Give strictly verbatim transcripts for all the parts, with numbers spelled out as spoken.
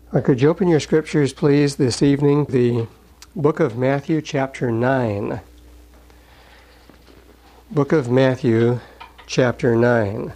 Uh, could you open your scriptures, please, this evening, the book of Matthew, chapter nine. Book of Matthew, chapter nine.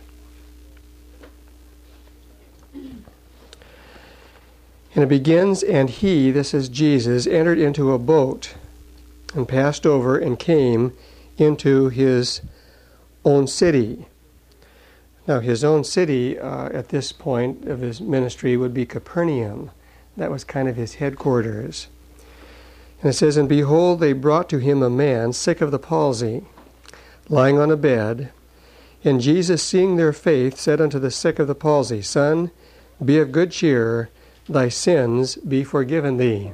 And it begins, and he, this is Jesus, entered into a boat and passed over and came into his own city. Now, his own city uh, at this point of his ministry would be Capernaum. That was kind of his headquarters. And it says, And behold, they brought to him a man sick of the palsy, lying on a bed. And Jesus, seeing their faith, said unto the sick of the palsy, Son, be of good cheer, thy sins be forgiven thee.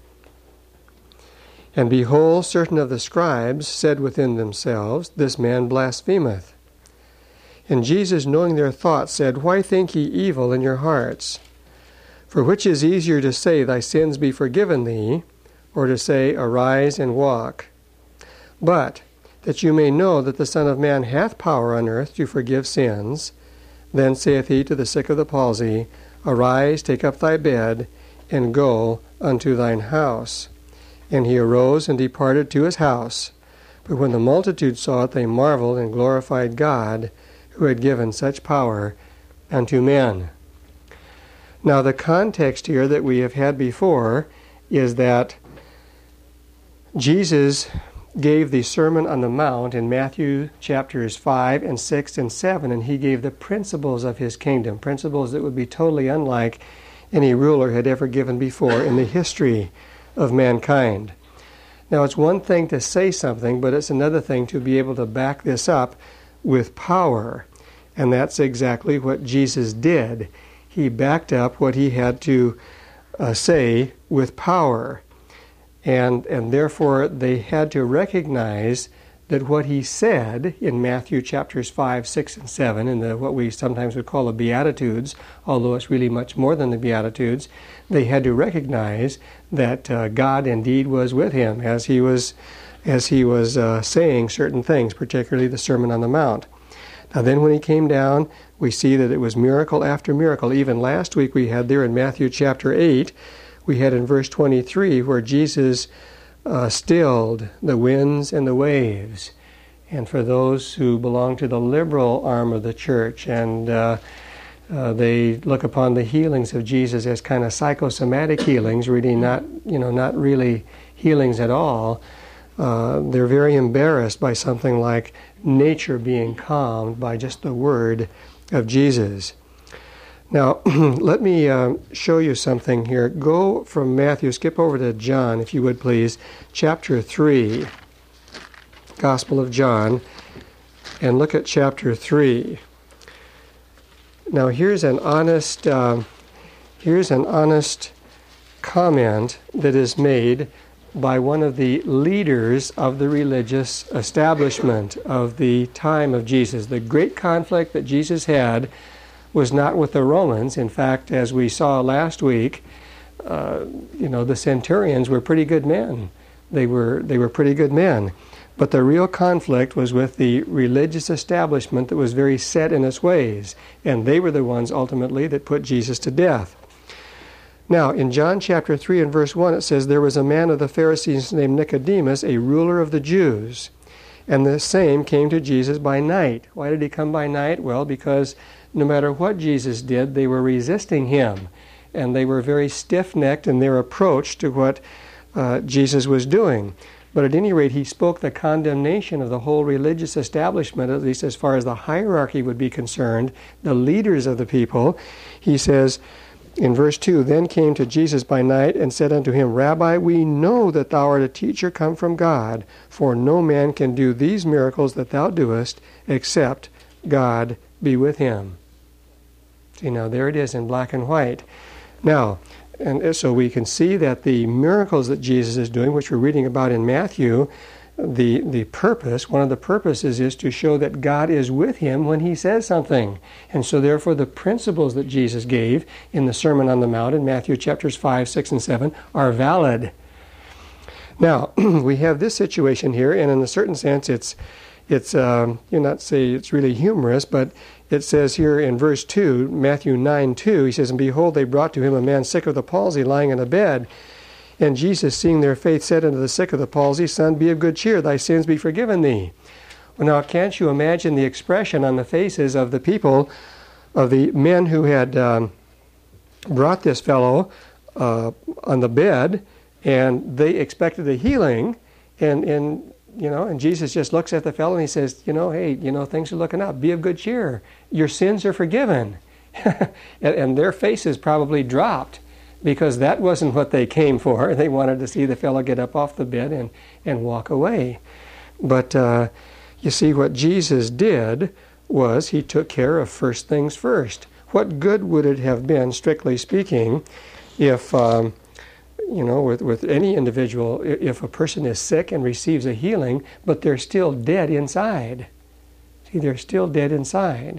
And behold, certain of the scribes said within themselves, This man blasphemeth. And Jesus, knowing their thoughts, said, Why think ye evil in your hearts? For which is easier to say, Thy sins be forgiven thee, or to say, Arise and walk? But that you may know that the Son of Man hath power on earth to forgive sins, then saith he to the sick of the palsy, Arise, take up thy bed, and go unto thine house. And he arose and departed to his house. But when the multitude saw it, they marveled and glorified God, who had given such power unto men. Now, the context here that we have had before is that Jesus gave the Sermon on the Mount in Matthew chapters five and six and seven, and he gave the principles of his kingdom, principles that would be totally unlike any ruler had ever given before in the history of mankind. Now, it's one thing to say something, but it's another thing to be able to back this up with power. And that's exactly what Jesus did. He backed up what he had to uh, say with power. And, and therefore, they had to recognize that what he said in Matthew chapters five, six, and seven, in the what we sometimes would call the Beatitudes, although it's really much more than the Beatitudes, they had to recognize that uh, God indeed was with him as he was as he was uh, saying certain things, particularly the Sermon on the Mount. Now then when he came down, we see that it was miracle after miracle. Even last week we had there in Matthew chapter eight, we had in verse twenty-three where Jesus uh, stilled the winds and the waves. And for those who belong to the liberal arm of the church, and uh, uh, they look upon the healings of Jesus as kind of psychosomatic healings, really not, you know, not really healings at all, Uh, they're very embarrassed by something like nature being calmed by just the word of Jesus. Now, let me uh, show you something here. Go from Matthew, skip over to John, if you would please, chapter three, Gospel of John, and look at chapter three. Now, here's an honest, uh, here's an honest comment that is made by one of the leaders of the religious establishment of the time of Jesus. The great conflict that Jesus had was not with the Romans. In fact, as we saw last week, uh, you know, the centurions were pretty good men. They were they were pretty good men. But the real conflict was with the religious establishment that was very set in its ways, and they were the ones ultimately that put Jesus to death. Now, in John chapter three and verse one, it says, There was a man of the Pharisees named Nicodemus, a ruler of the Jews, and the same came to Jesus by night. Why did he come by night? Well, because no matter what Jesus did, they were resisting him, and they were very stiff-necked in their approach to what uh, Jesus was doing. But at any rate, he spoke the condemnation of the whole religious establishment, at least as far as the hierarchy would be concerned, the leaders of the people. He says, in verse two, Then came to Jesus by night and said unto him, Rabbi, we know that thou art a teacher come from God, for no man can do these miracles that thou doest, except God be with him. See, now there it is in black and white. Now, and so we can see that the miracles that Jesus is doing, which we're reading about in Matthew, the the purpose, one of the purposes is to show that God is with him when he says something. And so therefore the principles that Jesus gave in the Sermon on the Mount in Matthew chapters five, six, and seven are valid. Now, we have this situation here, and in a certain sense it's, it's um, you not say it's really humorous, but it says here in verse two, Matthew nine two, he says, "And behold, they brought to him a man sick of the palsy, lying in a bed. And Jesus, seeing their faith, said unto the sick of the palsy, Son, be of good cheer, thy sins be forgiven thee." Well, now, can't you imagine the expression on the faces of the people, of the men who had um, brought this fellow uh, on the bed, and they expected a healing, and, and you know, and Jesus just looks at the fellow and he says, you know, hey, you know, things are looking up. Be of good cheer. Your sins are forgiven. and, and their faces probably dropped, because that wasn't what they came for. They wanted to see the fellow get up off the bed and, and walk away. But uh, you see, what Jesus did was he took care of first things first. What good would it have been, strictly speaking, if, um, you know, with, with any individual, if a person is sick and receives a healing, but they're still dead inside? See, they're still dead inside.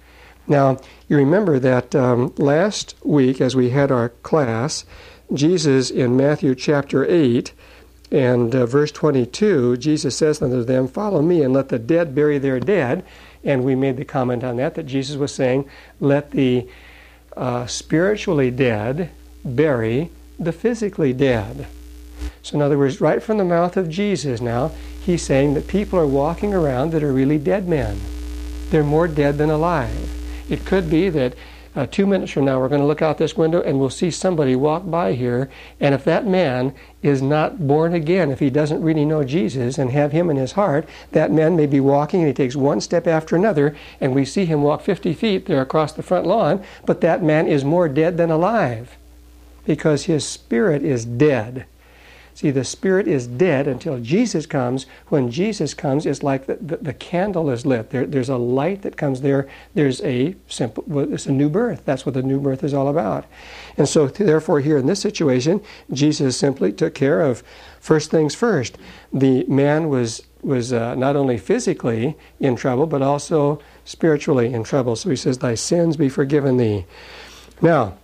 Now, you remember that um, last week, as we had our class, Jesus in Matthew chapter eight and uh, verse twenty-two, Jesus says unto them, "Follow me, and let the dead bury their dead." And we made the comment on that, that Jesus was saying, let the uh, spiritually dead bury the physically dead. So in other words, right from the mouth of Jesus now, he's saying that people are walking around that are really dead men. They're more dead than alive. It could be that uh, two minutes from now we're going to look out this window and we'll see somebody walk by here, and if that man is not born again, if he doesn't really know Jesus and have him in his heart, that man may be walking and he takes one step after another, and we see him walk fifty feet there across the front lawn, but that man is more dead than alive, because his spirit is dead. See, the spirit is dead until Jesus comes. When Jesus comes, it's like the, the, the candle is lit. There, there's a light that comes there. There's a simple, well, it's a new birth. That's what the new birth is all about. And so, therefore, here in this situation, Jesus simply took care of first things first. The man was was uh, not only physically in trouble, but also spiritually in trouble. So he says, "Thy sins be forgiven thee." Now,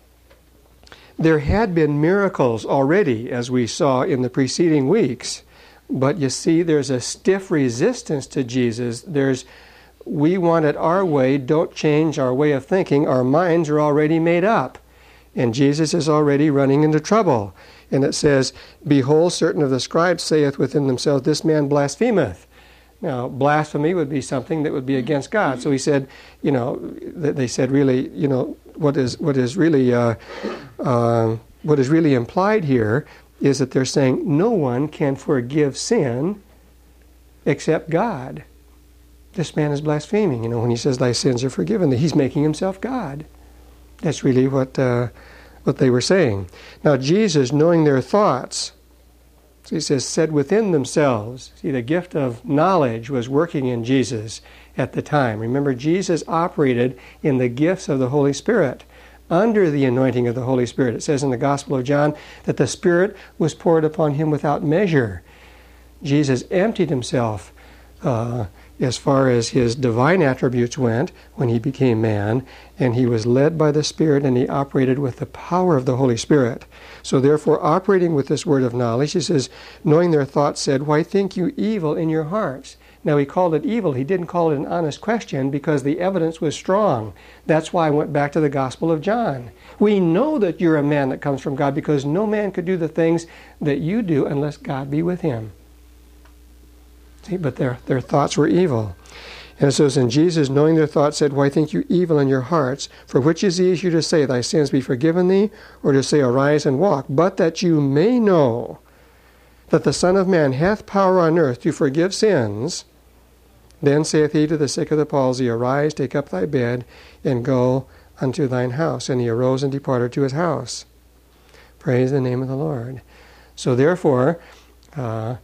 there had been miracles already, as we saw in the preceding weeks, but you see there's a stiff resistance to Jesus. There's, we want it our way, don't change our way of thinking. Our minds are already made up, and Jesus is already running into trouble. And it says, "Behold, certain of the scribes saith within themselves, This man blasphemeth." Now, blasphemy would be something that would be against God. So he said, you know, they said really, you know, what is what is really uh, uh, what is really implied here is that they're saying no one can forgive sin except God. This man is blaspheming. You know, when he says, "Thy sins are forgiven," he's making himself God. That's really what uh, what they were saying. Now, Jesus, knowing their thoughts, so he says, said within themselves. See, the gift of knowledge was working in Jesus at the time. Remember, Jesus operated in the gifts of the Holy Spirit, under the anointing of the Holy Spirit. It says in the Gospel of John that the Spirit was poured upon him without measure. Jesus emptied himself uh, as far as his divine attributes went when he became man, and he was led by the Spirit, and he operated with the power of the Holy Spirit. So therefore, operating with this word of knowledge, he says, knowing their thoughts, said, "Why think you evil in your hearts?" Now, he called it evil. He didn't call it an honest question because the evidence was strong. That's why I went back to the Gospel of John. We know that you're a man that comes from God, because no man could do the things that you do unless God be with him. See, but their, their thoughts were evil. And it says, "And Jesus, knowing their thoughts, said, Why think you evil in your hearts? For which is easier to say, Thy sins be forgiven thee, or to say, Arise and walk? But that you may know that the Son of Man hath power on earth to forgive sins. Then saith he to the sick of the palsy, Arise, take up thy bed, and go unto thine house. And he arose and departed to his house." Praise the name of the Lord. So therefore, uh,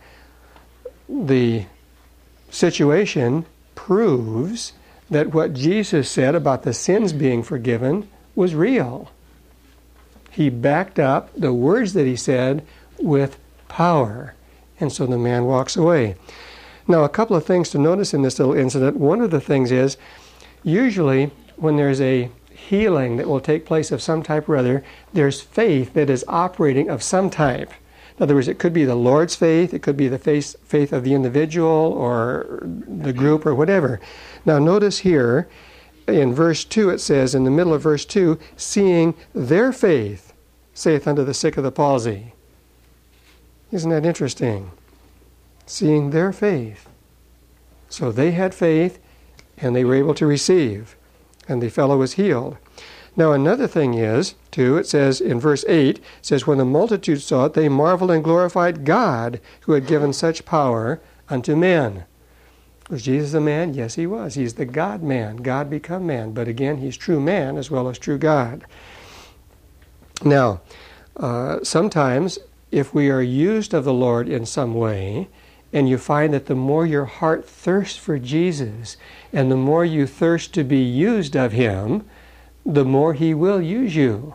the situation proves that what Jesus said about the sins being forgiven was real. He backed up the words that he said with power. And so the man walks away. Now, a couple of things to notice in this little incident. One of the things is, usually when there's a healing that will take place of some type or other, there's faith that is operating of some type. In other words, it could be the Lord's faith, it could be the faith, faith of the individual or the group or whatever. Now, notice here, in verse two it says, in the middle of verse two, seeing their faith saith unto the sick of the palsy. Isn't that interesting? Seeing their faith. So they had faith, and they were able to receive, and the fellow was healed. Now another thing is, too, it says in verse eight, it says, when the multitude saw it, they marveled and glorified God, who had given such power unto men. Was Jesus a man? Yes, he was. He's the God-man, God become man. But again, he's true man as well as true God. Now, uh, sometimes, if we are used of the Lord in some way, and you find that the more your heart thirsts for Jesus, and the more you thirst to be used of him, the more he will use you.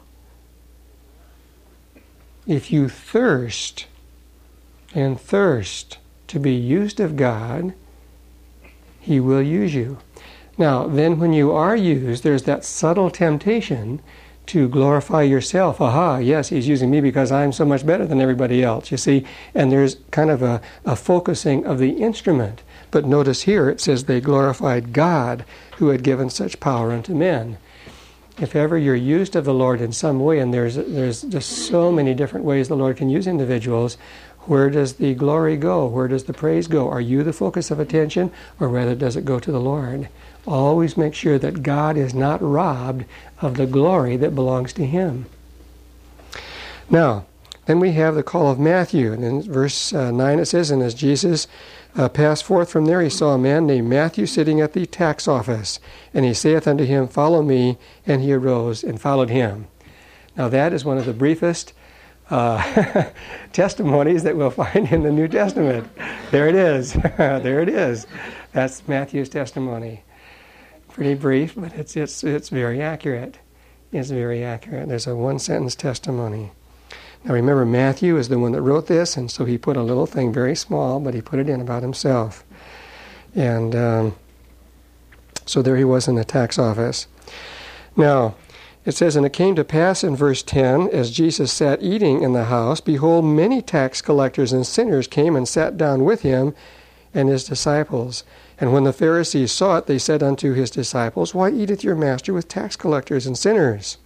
If you thirst and thirst to be used of God, he will use you. Now, then when you are used, there's that subtle temptation to glorify yourself. Aha, yes, he's using me because I'm so much better than everybody else, you see. And there's kind of a, a focusing of the instrument. But notice here it says they glorified God, who had given such power unto men. If ever you're used of the Lord in some way, and there's there's just so many different ways the Lord can use individuals, where does the glory go? Where does the praise go? Are you the focus of attention, or rather does it go to the Lord? Always make sure that God is not robbed of the glory that belongs to him. Now, then we have the call of Matthew. And in verse uh, nine it says, and as Jesus uh, passed forth from there, he saw a man named Matthew sitting at the tax office. And he saith unto him, follow me. And he arose and followed him. Now that is one of the briefest uh, testimonies that we'll find in the New Testament. There it is. There it is. That's Matthew's testimony. Pretty brief, but it's it's it's very accurate. It's very accurate. There's a one-sentence testimony. Now remember, Matthew is the one that wrote this, and so he put a little thing very small, but he put it in about himself. And um, so there he was in the tax office. Now, it says, and it came to pass in verse ten, as Jesus sat eating in the house, behold, many tax collectors and sinners came and sat down with him and his disciples. And when the Pharisees saw it, they said unto his disciples, why eateth your master with tax collectors and sinners?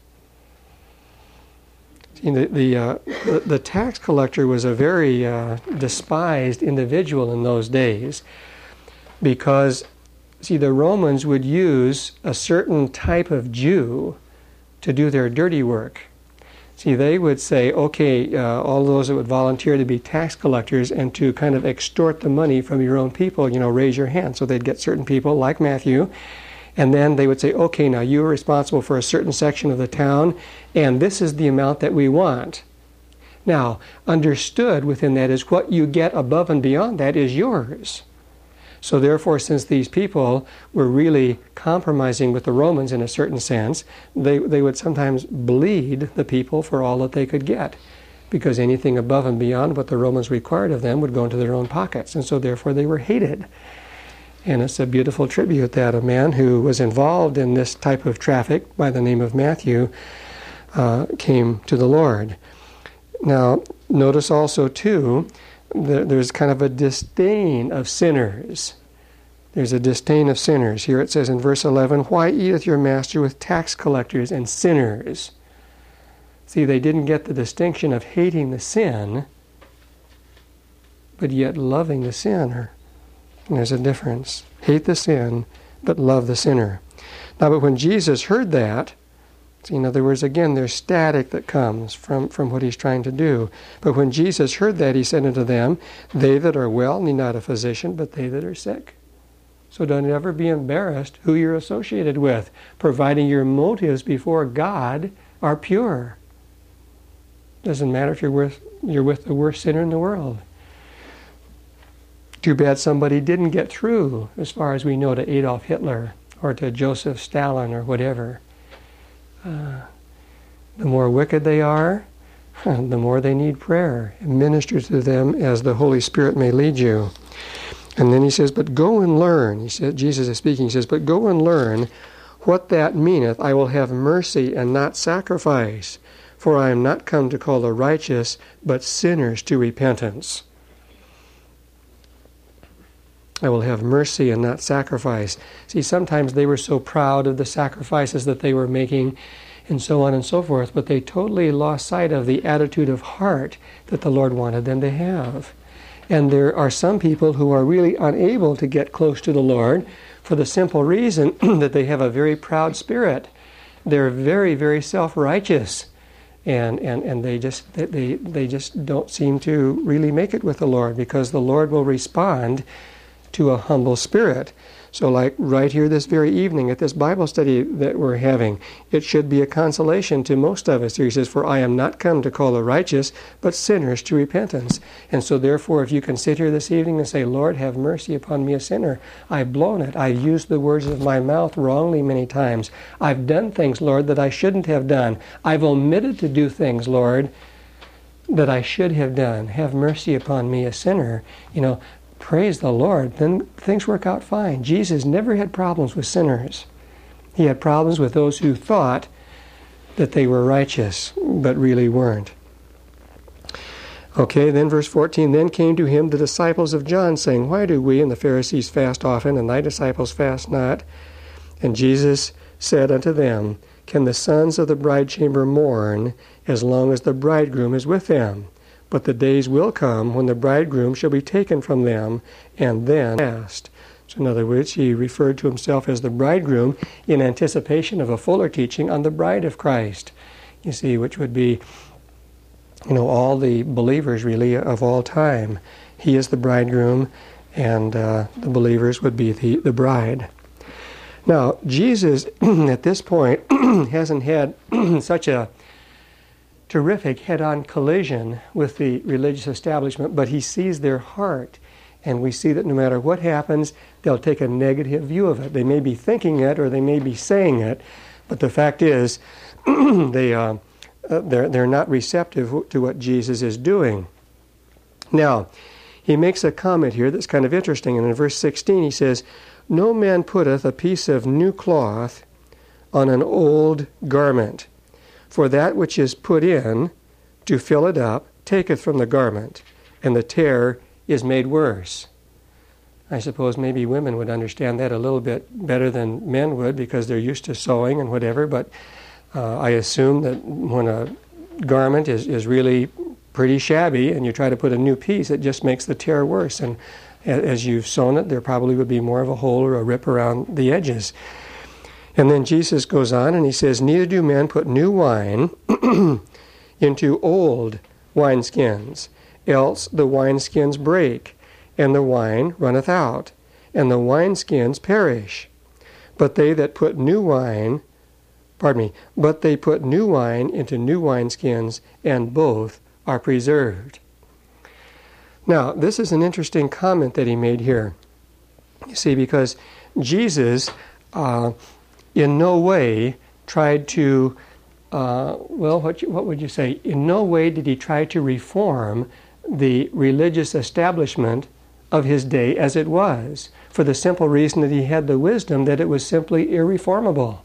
See, the, the, uh, the, the tax collector was a very uh, despised individual in those days because, see, the Romans would use a certain type of Jew to do their dirty work. See, they would say, okay, uh, all those that would volunteer to be tax collectors and to kind of extort the money from your own people, you know, raise your hand. So they'd get certain people like Matthew, and then they would say, okay, now you are responsible for a certain section of the town, and this is the amount that we want. Now, understood within that is what you get above and beyond that is yours. So therefore, since these people were really compromising with the Romans in a certain sense, they, they would sometimes bleed the people for all that they could get, because anything above and beyond what the Romans required of them would go into their own pockets, and so therefore they were hated. And it's a beautiful tribute that a man who was involved in this type of traffic by the name of Matthew uh, came to the Lord. Now, notice also, too, there's kind of a disdain of sinners. There's a disdain of sinners. Here it says in verse eleven, why eateth your master with tax collectors and sinners? See, they didn't get the distinction of hating the sin, but yet loving the sinner. And there's a difference. Hate the sin, but love the sinner. Now, but when Jesus heard that, in other words, again, there's static that comes from, from what he's trying to do. But when Jesus heard that, he said unto them, they that are well need not a physician, but they that are sick. So don't ever be embarrassed who you're associated with, providing your motives before God are pure. Doesn't matter if you're with, you're with the worst sinner in the world. Too bad somebody didn't get through, as far as we know, to Adolf Hitler or to Joseph Stalin or whatever. Uh, the more wicked they are, the more they need prayer. Minister to them as the Holy Spirit may lead you. And then he says, but go and learn. He said, Jesus is speaking, he says, but go and learn what that meaneth. I will have mercy and not sacrifice. For I am not come to call the righteous, but sinners to repentance. I will have mercy and not sacrifice. See, sometimes they were so proud of the sacrifices that they were making and so on and so forth, but they totally lost sight of the attitude of heart that the Lord wanted them to have. And there are some people who are really unable to get close to the Lord for the simple reason that they have a very proud spirit. They're very, very self-righteous. And, and, and they just they, they just don't seem to really make it with the Lord, because the Lord will respond to a humble spirit. So like right here this very evening at this Bible study that we're having, it should be a consolation to most of us. Here he says, "For I am not come to call the righteous, but sinners to repentance." And so therefore, if you can sit here this evening and say, "Lord, have mercy upon me, a sinner. I've blown it. I've used the words of my mouth wrongly many times. I've done things, Lord, that I shouldn't have done. I've omitted to do things, Lord, that I should have done. Have mercy upon me, a sinner." You know, praise the Lord, then things work out fine. Jesus never had problems with sinners. He had problems with those who thought that they were righteous, but really weren't. Okay, then verse fourteen, "Then came to him the disciples of John, saying, Why do we and the Pharisees fast often, and thy disciples fast not? And Jesus said unto them, Can the sons of the bride chamber mourn as long as the bridegroom is with them? But the days will come when the bridegroom shall be taken from them, and then fast." So in other words, he referred to himself as the bridegroom in anticipation of a fuller teaching on the bride of Christ. You see, which would be, you know, all the believers really of all time. He is the bridegroom, and uh, the believers would be the, the bride. Now, Jesus, at this point, hasn't had such a terrific head-on collision with the religious establishment, but he sees their heart, and we see that no matter what happens, they'll take a negative view of it. They may be thinking it, or they may be saying it, but the fact is, they uh, uh, they're they're not receptive to what Jesus is doing. Now, he makes a comment here that's kind of interesting, and in verse sixteen he says, "No man putteth a piece of new cloth on an old garment. For that which is put in, to fill it up, taketh from the garment, and the tear is made worse." I suppose maybe women would understand that a little bit better than men would, because they're used to sewing and whatever, but uh, I assume that when a garment is, is really pretty shabby and you try to put a new piece, it just makes the tear worse. And as you've sewn it, there probably would be more of a hole or a rip around the edges. And then Jesus goes on and he says, "Neither do men put new wine into old wineskins, else the wineskins break, and the wine runneth out, and the wineskins perish. But they that put new wine, pardon me, but they put new wine into new wineskins, and both are preserved." Now, this is an interesting comment that he made here. You see, because Jesus uh, in no way tried to, uh, well, what, you, what would you say? In no way did he try to reform the religious establishment of his day as it was, for the simple reason that he had the wisdom that it was simply irreformable.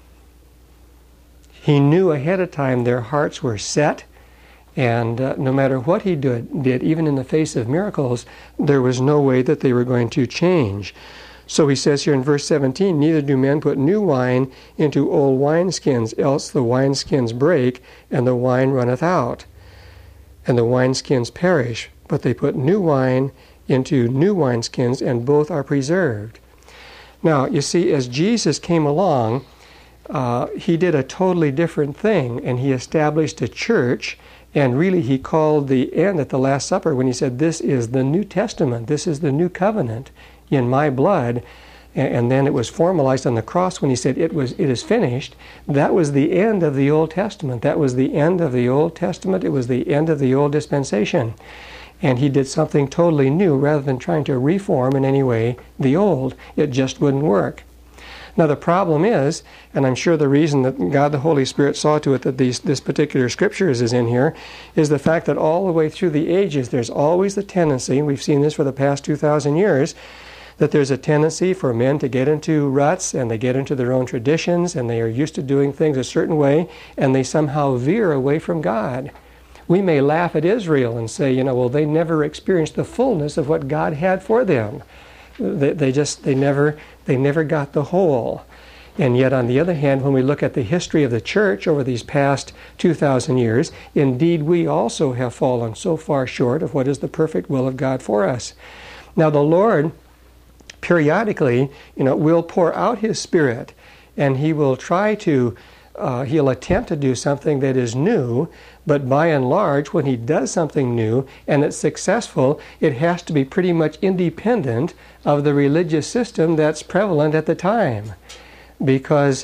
He knew ahead of time their hearts were set, and uh, no matter what he did, did, even in the face of miracles, there was no way that they were going to change. So he says here in verse seventeen, "Neither do men put new wine into old wineskins, else the wineskins break, and the wine runneth out, and the wineskins perish. But they put new wine into new wineskins, and both are preserved." Now, you see, as Jesus came along, uh, he did a totally different thing, and he established a church, and really he called the end at the Last Supper when he said, "This is the New Testament, this is the new covenant in my blood." And then it was formalized on the cross when he said, it was it is finished. That was the end of the Old Testament. That was the end of the Old Testament. It was the end of the old dispensation. And he did something totally new rather than trying to reform in any way the old. It just wouldn't work. Now the problem is, and I'm sure the reason that God the Holy Spirit saw to it that these, this particular scriptures is in here, is the fact that all the way through the ages there's always the tendency, and we've seen this for the past two thousand years, that there's a tendency for men to get into ruts, and they get into their own traditions, and they are used to doing things a certain way, and they somehow veer away from God. We may laugh at Israel and say, you know, well, they never experienced the fullness of what God had for them. They, they just, they never, they never got the whole. And yet, on the other hand, when we look at the history of the church over these past two thousand years, indeed we also have fallen so far short of what is the perfect will of God for us. Now, the Lord periodically, you know, will pour out His Spirit, and He will try to, uh, He'll attempt to do something that is new, but by and large, when He does something new and it's successful, it has to be pretty much independent of the religious system that's prevalent at the time. Because,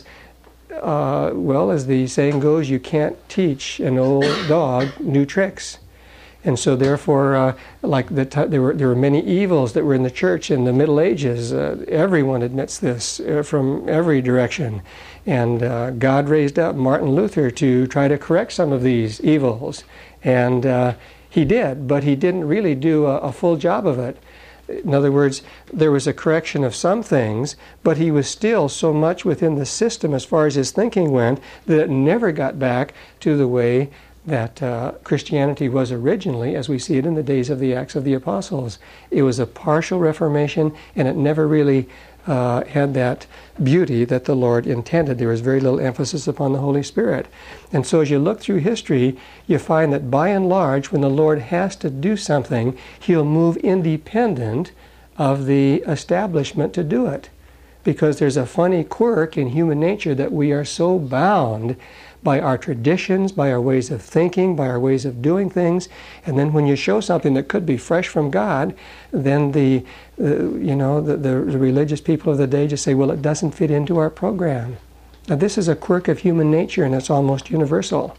uh, well, as the saying goes, you can't teach an old dog new tricks. And so therefore, uh, like the t- there were there were many evils that were in the church in the Middle Ages. Uh, everyone admits this uh, from every direction. And uh, God raised up Martin Luther to try to correct some of these evils. And uh, he did, but he didn't really do a, a full job of it. In other words, there was a correction of some things, but he was still so much within the system as far as his thinking went that it never got back to the way that uh, Christianity was originally, as we see it in the days of the Acts of the Apostles. It was a partial reformation, and it never really uh, had that beauty that the Lord intended. There was very little emphasis upon the Holy Spirit. And so as you look through history, you find that by and large, when the Lord has to do something, He'll move independent of the establishment to do it. Because there's a funny quirk in human nature that we are so bound by our traditions, by our ways of thinking, by our ways of doing things, and then when you show something that could be fresh from God, then the, uh, you know, the, the, the religious people of the day just say, well, it doesn't fit into our program. Now, this is a quirk of human nature, and it's almost universal.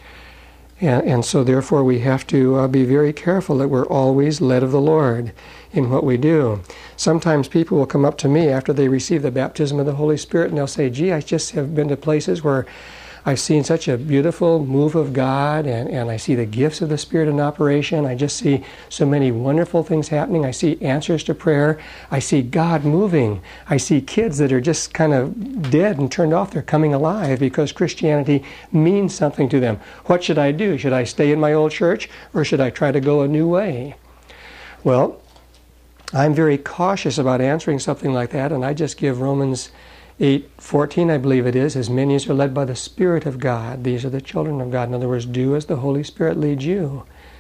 And, and so, therefore, we have to uh, be very careful that we're always led of the Lord in what we do. Sometimes people will come up to me after they receive the baptism of the Holy Spirit, and they'll say, gee, I just have been to places where I've seen such a beautiful move of God, and, and I see the gifts of the Spirit in operation. I just see so many wonderful things happening. I see answers to prayer. I see God moving. I see kids that are just kind of dead and turned off. They're coming alive because Christianity means something to them. What should I do? Should I stay in my old church, or should I try to go a new way? Well, I'm very cautious about answering something like that, and I just give Romans eight fourteen, I believe it is, as many as are led by the Spirit of God, these are the children of God. In other words, do as the Holy Spirit leads you.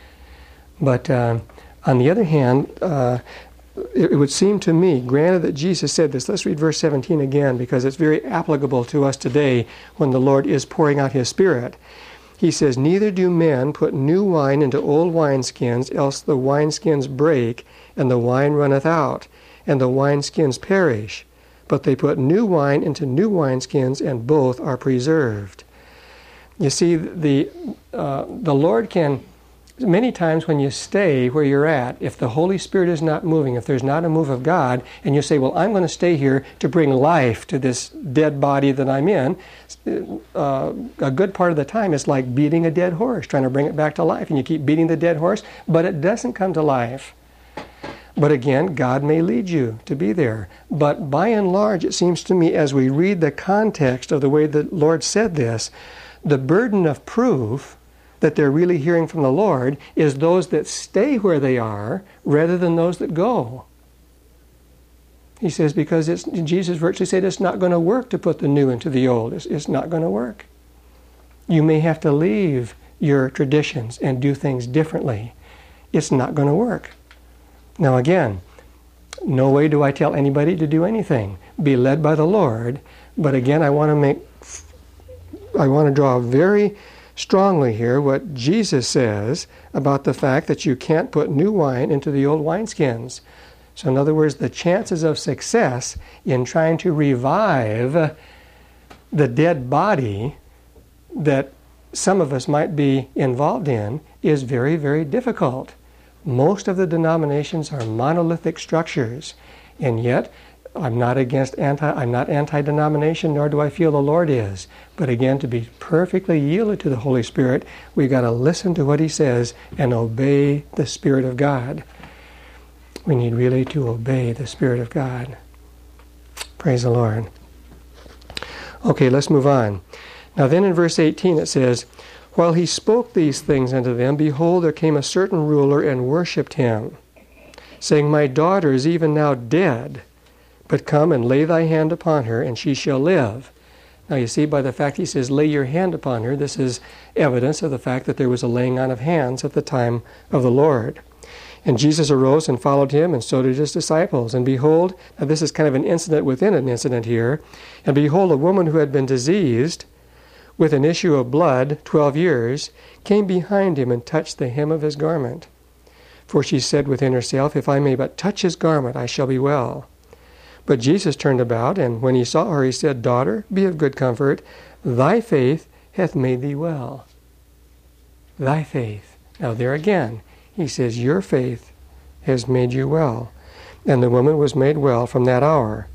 But uh, on the other hand, uh, it, it would seem to me, granted that Jesus said this, let's read verse seventeen again, because it's very applicable to us today when the Lord is pouring out His Spirit. He says, neither do men put new wine into old wineskins, else the wineskins break, and the wine runneth out, and the wineskins perish. But they put new wine into new wineskins, and both are preserved. You see, the uh, the Lord can, many times when you stay where you're at, if the Holy Spirit is not moving, if there's not a move of God, and you say, well, I'm going to stay here to bring life to this dead body that I'm in, uh, a good part of the time it's like beating a dead horse, trying to bring it back to life. And you keep beating the dead horse, but it doesn't come to life. But again, God may lead you to be there. But by and large, it seems to me, as we read the context of the way the Lord said this, the burden of proof that they're really hearing from the Lord is those that stay where they are rather than those that go. He says, because it's, Jesus virtually said it's not going to work to put the new into the old. It's, it's not going to work. You may have to leave your traditions and do things differently. It's not going to work. Now again, no way do I tell anybody to do anything. Be led by the Lord. But again, I want to make, I want to draw very strongly here what Jesus says about the fact that you can't put new wine into the old wineskins. So in other words, the chances of success in trying to revive the dead body that some of us might be involved in is very, very difficult. Most of the denominations are monolithic structures, and yet I'm not against anti. I'm not anti-denomination, nor do I feel the Lord is. But again, to be perfectly yielded to the Holy Spirit, we've got to listen to what He says and obey the Spirit of God. We need really to obey the Spirit of God. Praise the Lord. Okay, let's move on. Now then in verse eighteen it says, while he spoke these things unto them, behold, there came a certain ruler and worshipped him, saying, My daughter is even now dead, but come and lay thy hand upon her, and she shall live. Now you see, by the fact he says, lay your hand upon her, this is evidence of the fact that there was a laying on of hands at the time of the Lord. And Jesus arose and followed him, and so did his disciples. And behold, now this is kind of an incident within an incident here, and behold, a woman who had been diseased with an issue of blood twelve years came behind him and touched the hem of his garment. For she said within herself, If I may but touch his garment, I shall be well. But Jesus turned about, and when he saw her, he said, Daughter, be of good comfort, thy faith hath made thee well. Thy faith. Now there again, he says, Your faith has made you well. And the woman was made well from that hour.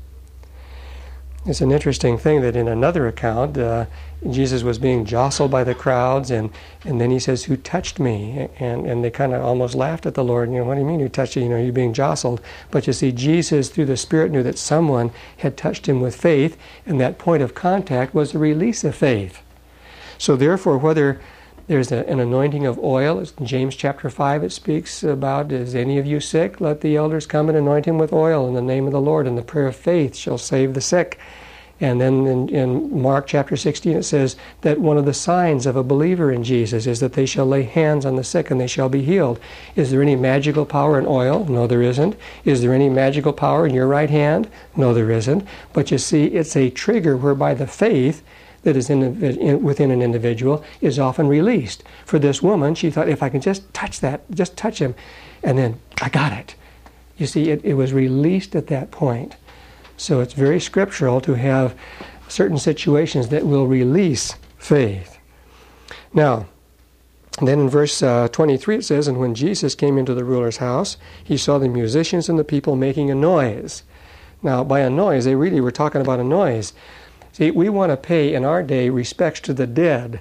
It's an interesting thing that in another account, uh, Jesus was being jostled by the crowds, and, and then he says, Who touched me? And and they kind of almost laughed at the Lord. You know, what do you mean who touched you? You know, you're being jostled. But you see, Jesus, through the Spirit, knew that someone had touched him with faith, and that point of contact was the release of faith. So therefore, whether there's a, an anointing of oil, in James chapter five, it speaks about, Is any of you sick? Let the elders come and anoint him with oil in the name of the Lord, and the prayer of faith shall save the sick. And then in, in Mark chapter sixteen, it says that one of the signs of a believer in Jesus is that they shall lay hands on the sick and they shall be healed. Is there any magical power in oil? No, there isn't. Is there any magical power in your right hand? No, there isn't. But you see, it's a trigger whereby the faith that is in, in, within an individual is often released. For this woman, she thought, if I can just touch that, just touch him, and then I got it. You see, it, it was released at that point. So it's very scriptural to have certain situations that will release faith. Now, then in verse uh, twenty-three it says, And when Jesus came into the ruler's house, he saw the musicians and the people making a noise. Now, by a noise, they really were talking about a noise. See, we want to pay in our day respects to the dead.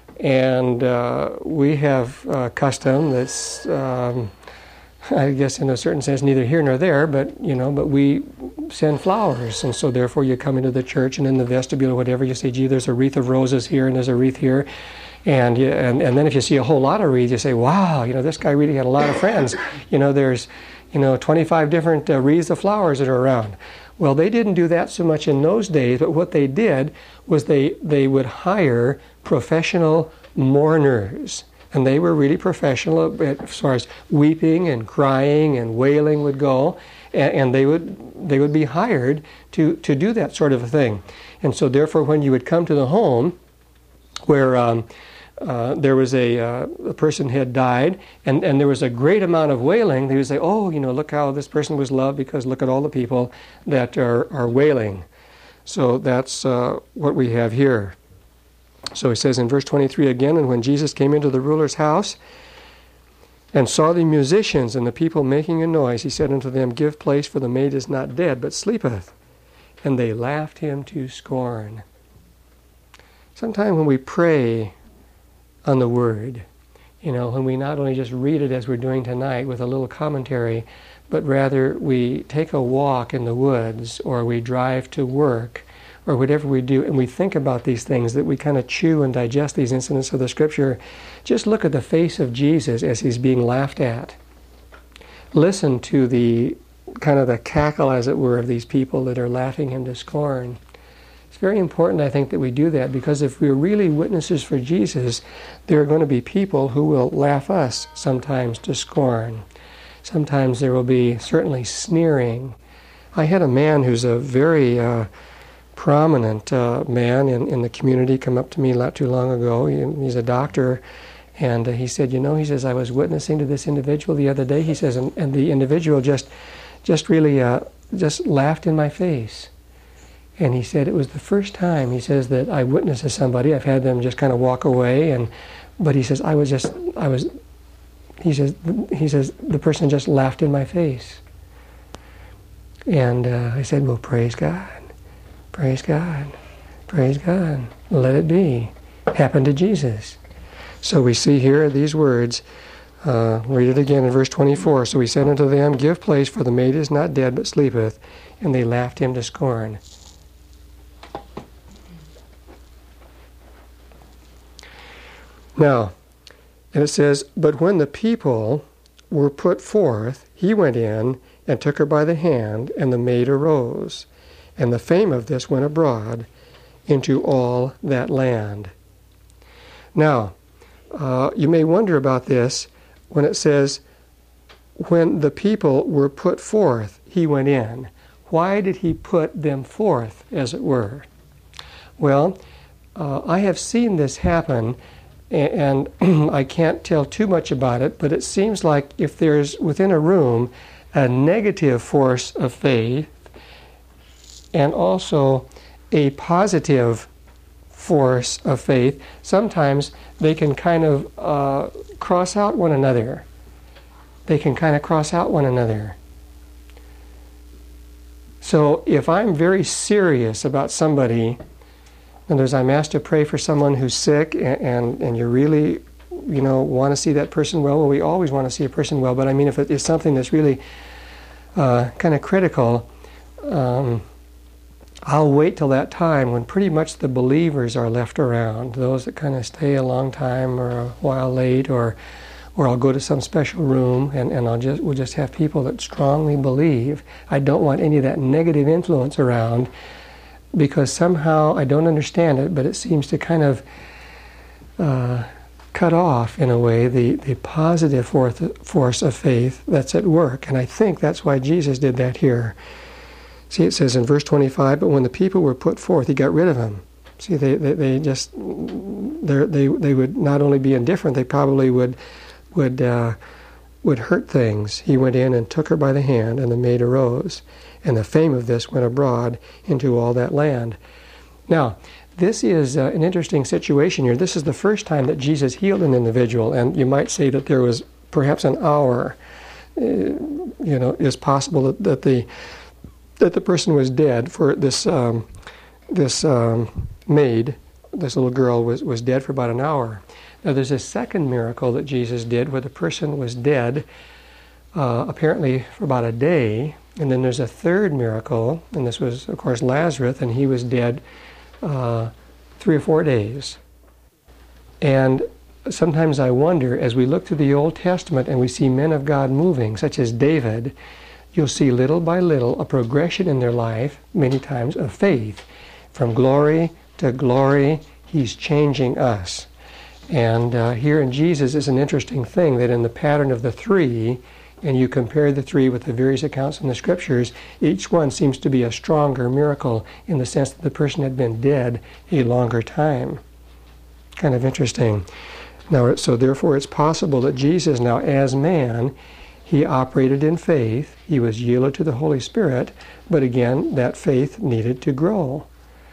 And uh, we have a custom that's, um, I guess in a certain sense, neither here nor there, but, you know, but we send flowers. And so therefore you come into the church and in the vestibule or whatever, you say, gee, there's a wreath of roses here and there's a wreath here. And, you, and and then if you see a whole lot of wreaths, you say, wow, you know, this guy really had a lot of friends. You know, there's, you know, twenty-five different uh, wreaths of flowers that are around. Well, they didn't do that so much in those days, but what they did was they, they would hire professional mourners. And they were really professional as far as weeping and crying and wailing would go. And, and they would they would be hired to, to do that sort of a thing. And so therefore, when you would come to the home where um, uh, there was a, uh, a person had died and, and there was a great amount of wailing, they would say, oh, you know, look how this person was loved because look at all the people that are, are wailing. So that's uh, what we have here. So he says in verse twenty-three again, And when Jesus came into the ruler's house and saw the musicians and the people making a noise, he said unto them, Give place, for the maid is not dead, but sleepeth. And they laughed him to scorn. Sometimes when we pray on the Word, you know, when we not only just read it as we're doing tonight with a little commentary, but rather we take a walk in the woods or we drive to work or whatever we do, and we think about these things, that we kind of chew and digest these incidents of the Scripture, just look at the face of Jesus as he's being laughed at. Listen to the kind of the cackle, as it were, of these people that are laughing him to scorn. It's very important, I think, that we do that, because if we're really witnesses for Jesus, there are going to be people who will laugh us sometimes to scorn. Sometimes there will be certainly sneering. I had a man who's a very uh, prominent uh, man in, in the community come up to me not too long ago. He, he's a doctor, and uh, he said, you know, he says, I was witnessing to this individual the other day, he says, and, and the individual just just really uh, just laughed in my face. And he said, it was the first time, he says, that I witnessed to somebody. I've had them just kind of walk away, and but he says, I was just, I was, he says, he says, the person just laughed in my face. And uh, I said, well, praise God. Praise God. Praise God. Let it be. Happened to Jesus. So we see here these words. Uh, read it again in verse twenty-four. So he said unto them, Give place, for the maid is not dead, but sleepeth. And they laughed him to scorn. Now, and it says, But when the people were put forth, he went in and took her by the hand, and the maid arose. And the fame of this went abroad into all that land. Now, uh, you may wonder about this when it says, when the people were put forth, he went in. Why did he put them forth, as it were? Well, uh, I have seen this happen, and, and I can't tell too much about it, but it seems like if there's within a room a negative force of faith and also a positive force of faith, sometimes they can kind of uh, cross out one another. They can kind of cross out one another. So if I'm very serious about somebody, in other words, I'm asked to pray for someone who's sick, and, and, and you really, you know, want to see that person well, well, we always want to see a person well, but I mean, if it is something that's really uh, kind of critical, um, I'll wait till that time when pretty much the believers are left around, those that kind of stay a long time or a while late, or or I'll go to some special room and, and I'll just we'll just have people that strongly believe. I don't want any of that negative influence around, because somehow I don't understand it, but it seems to kind of uh, cut off, in a way, the, the positive force, force of faith that's at work. And I think that's why Jesus did that here. See, it says in verse twenty-five, but when the people were put forth, he got rid of them. See, they, they, they just, they they would not only be indifferent, they probably would would uh, would hurt things. He went in and took her by the hand, and the maid arose. And the fame of this went abroad into all that land. Now, this is uh, an interesting situation here. This is the first time that Jesus healed an individual, and you might say that there was perhaps an hour. Uh, you know, it's possible that, that the that the person was dead. For this um, this um, maid, this little girl was was dead for about an hour. Now, there's a second miracle that Jesus did where the person was dead, uh, apparently for about a day. And then there's a third miracle, and this was, of course, Lazarus, and he was dead uh, three or four days. And sometimes I wonder, as we look through the Old Testament and we see men of God moving, such as David, you'll see little by little a progression in their life, many times, of faith. From glory to glory, he's changing us. And uh, here in Jesus is an interesting thing, that in the pattern of the three, and you compare the three with the various accounts in the Scriptures, each one seems to be a stronger miracle in the sense that the person had been dead a longer time. Kind of interesting. Now, so therefore it's possible that Jesus now, as man, he operated in faith, he was yielded to the Holy Spirit, but again, that faith needed to grow.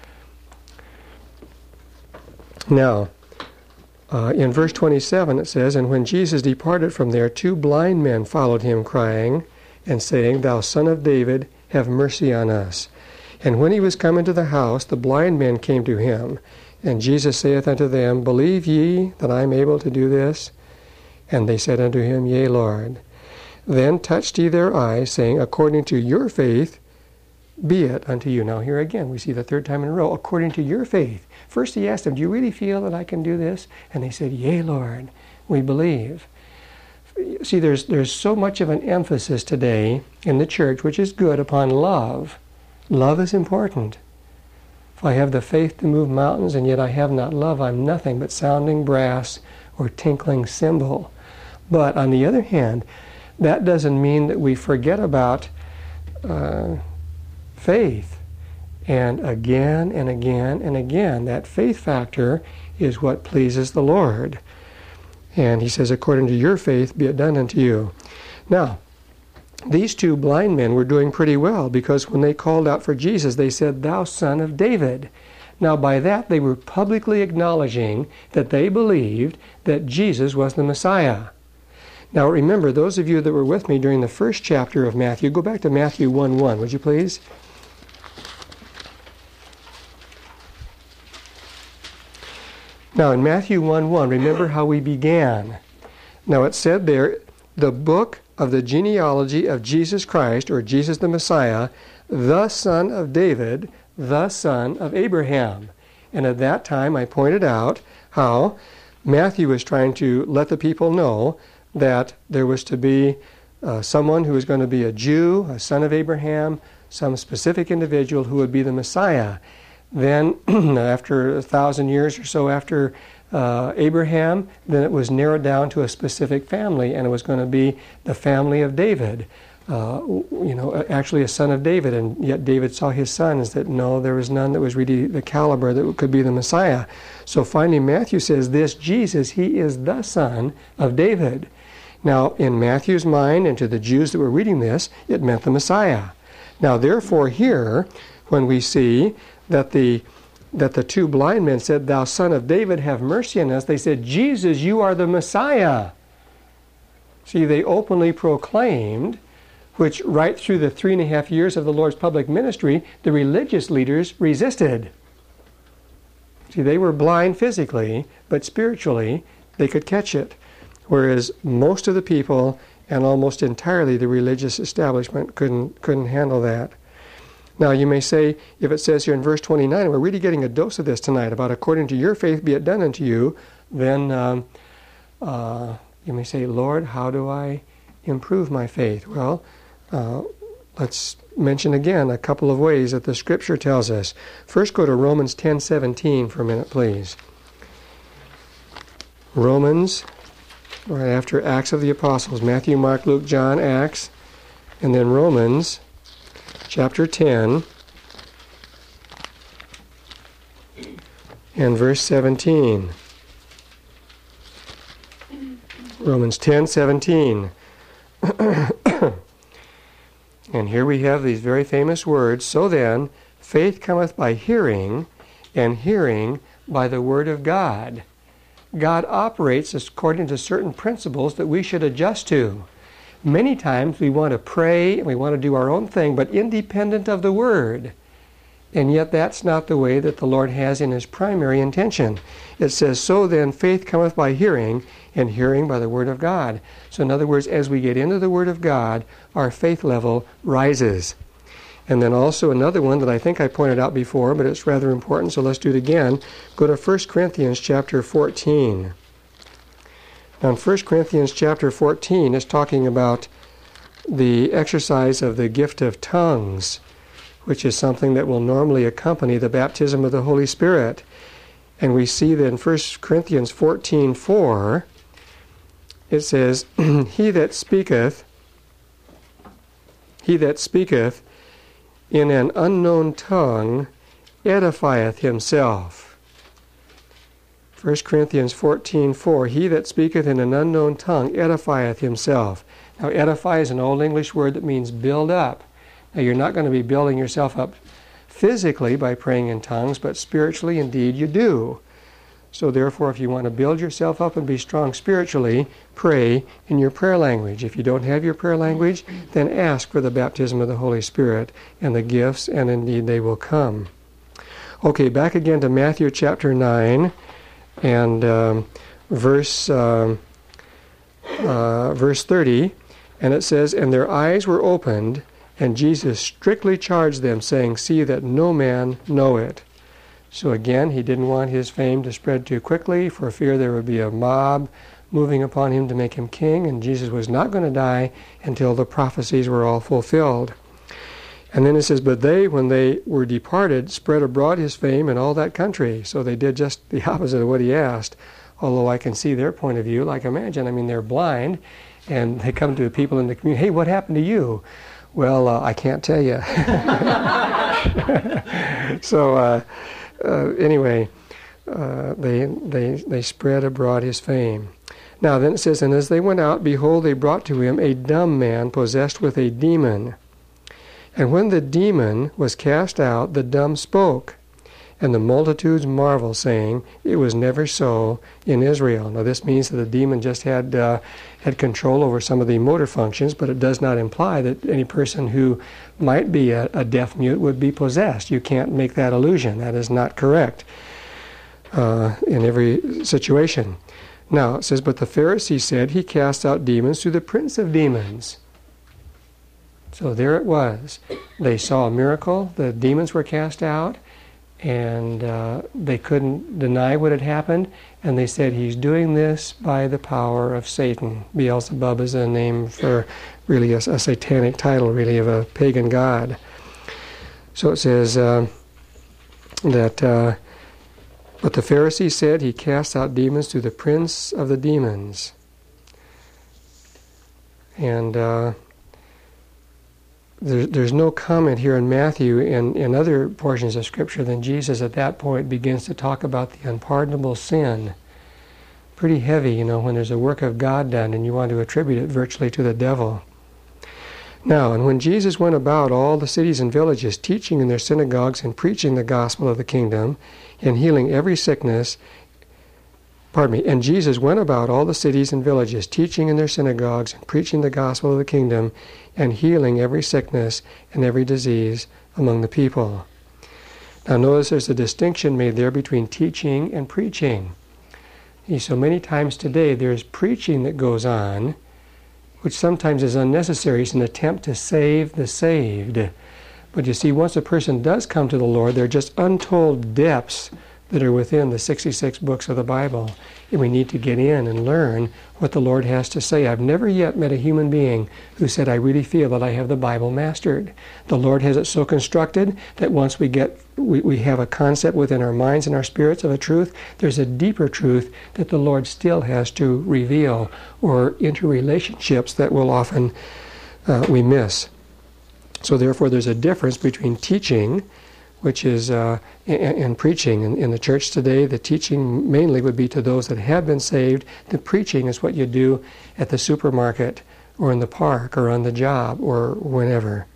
Now, Uh, in verse twenty-seven it says, and when Jesus departed from there, two blind men followed him, crying and saying, Thou Son of David, have mercy on us. And when he was come into the house, the blind men came to him. And Jesus saith unto them, Believe ye that I am able to do this? And they said unto him, Yea, Lord. Then touched he their eyes, saying, According to your faith be it unto you. Now here again, we see the third time in a row, according to your faith. First he asked them, do you really feel that I can do this? And they said, Yea, Lord, we believe. See, there's there's so much of an emphasis today in the church, which is good, upon love. Love is important. If I have the faith to move mountains, and yet I have not love, I'm nothing but sounding brass or tinkling cymbal. But on the other hand, that doesn't mean that we forget about uh, faith. And again and again and again, that faith factor is what pleases the Lord. And he says, according to your faith, be it done unto you. Now, these two blind men were doing pretty well, because when they called out for Jesus, they said, Thou Son of David. Now, by that, they were publicly acknowledging that they believed that Jesus was the Messiah. Now, remember, those of you that were with me during the first chapter of Matthew, go back to Matthew one one, would you please? Now, in Matthew one one, remember how we began. Now, it said there, the book of the genealogy of Jesus Christ, or Jesus the Messiah, the son of David, the son of Abraham. And at that time, I pointed out how Matthew was trying to let the people know, that there was to be uh, someone who was going to be a Jew, a son of Abraham, some specific individual who would be the Messiah. Then, after a thousand years or so after uh, Abraham, then it was narrowed down to a specific family, and it was going to be the family of David. Uh, you know, actually a son of David, and yet David saw his sons that no, there was none that was really the caliber that could be the Messiah. So finally Matthew says this Jesus, he is the son of David. Now in Matthew's mind and to the Jews that were reading this, it meant the Messiah. Now therefore here, when we see that the that the two blind men said, "Thou son of David, have mercy on us," they said, "Jesus, you are the Messiah." See, they openly proclaimed, which right through the three and a half years of the Lord's public ministry, the religious leaders resisted. See, they were blind physically, but spiritually they could catch it. Whereas most of the people, and almost entirely the religious establishment, couldn't couldn't handle that. Now you may say, if it says here in verse twenty-nine, and we're really getting a dose of this tonight, about according to your faith be it done unto you, then um, uh, you may say, Lord, how do I improve my faith? Well, Uh, let's mention again a couple of ways that the Scripture tells us. First, go to Romans ten seventeen for a minute, please. Romans, right after Acts of the Apostles, Matthew, Mark, Luke, John, Acts, and then Romans chapter ten and verse seventeen. Romans ten seventeen. And here we have these very famous words, "So then, faith cometh by hearing, and hearing by the word of God." God operates according to certain principles that we should adjust to. Many times we want to pray and we want to do our own thing, but independent of the word. And yet that's not the way that the Lord has in his primary intention. It says, "So then faith cometh by hearing, and hearing by the word of God." So in other words, as we get into the word of God, our faith level rises. And then also another one that I think I pointed out before, but it's rather important, so let's do it again. Go to First Corinthians chapter fourteen. Now in First Corinthians chapter fourteen, it's talking about the exercise of the gift of tongues, which is something that will normally accompany the baptism of the Holy Spirit. And we see that in First Corinthians fourteen four, it says, He that speaketh, he that speaketh in an unknown tongue edifieth himself. First Corinthians fourteen four, He that speaketh in an unknown tongue edifieth himself. Now edify is an old English word that means build up. Now, you're not going to be building yourself up physically by praying in tongues, but spiritually, indeed, you do. So therefore, if you want to build yourself up and be strong spiritually, pray in your prayer language. If you don't have your prayer language, then ask for the baptism of the Holy Spirit and the gifts, and indeed they will come. Okay, back again to Matthew chapter nine and um, verse, um, uh, verse thirty, and it says, "And their eyes were opened, and Jesus strictly charged them, saying, See that no man know it." So again, he didn't want his fame to spread too quickly for fear there would be a mob moving upon him to make him king, and Jesus was not going to die until the prophecies were all fulfilled. And then it says, "But they, when they were departed, spread abroad his fame in all that country." So they did just the opposite of what he asked, although I can see their point of view. Like imagine, I mean, they're blind, and they come to people in the community, "Hey, what happened to you?" Well, uh, I can't tell you. so uh, uh, anyway, uh, they they they spread abroad his fame. Now then it says, "And as they went out, behold, they brought to him a dumb man possessed with a demon. And when the demon was cast out, the dumb spoke. And the multitudes marvel, saying, It was never so in Israel." Now this means that the demon just had uh, had control over some of the motor functions, but it does not imply that any person who might be a, a deaf mute would be possessed. You can't make that illusion. That is not correct uh, in every situation. Now it says, "But the Pharisees said, He cast out demons through the prince of demons." So there it was. They saw a miracle. The demons were cast out. and uh, they couldn't deny what had happened, and they said he's doing this by the power of Satan. Beelzebub is a name for really a, a satanic title, really, of a pagan god. So it says uh, that, uh, but the Pharisees said he cast out demons through the prince of the demons. And uh, there, there's no comment here in Matthew and in other portions of Scripture than Jesus at that point begins to talk about the unpardonable sin. Pretty heavy, you know, when there's a work of God done and you want to attribute it virtually to the devil. Now, and when Jesus went about all the cities and villages, teaching in their synagogues and preaching the gospel of the kingdom, and healing every sickness, pardon me, and Jesus went about all the cities and villages, teaching in their synagogues and preaching the gospel of the kingdom, and healing every sickness and every disease among the people. Now notice there's a distinction made there between teaching and preaching. So many times today there's preaching that goes on, which sometimes is unnecessary. It's an attempt to save the saved. But you see, once a person does come to the Lord, there are just untold depths that are within the sixty-six books of the Bible. And we need to get in and learn what the Lord has to say. I've never yet met a human being who said, I really feel that I have the Bible mastered. The Lord has it so constructed that once we get, we, we have a concept within our minds and our spirits of a truth, there's a deeper truth that the Lord still has to reveal, or interrelationships that will often uh, we miss. So therefore there's a difference between teaching, which is, uh, and, and preaching. In, in the church today, the teaching mainly would be to those that have been saved. The preaching is what you do at the supermarket, or in the park, or on the job, or whenever.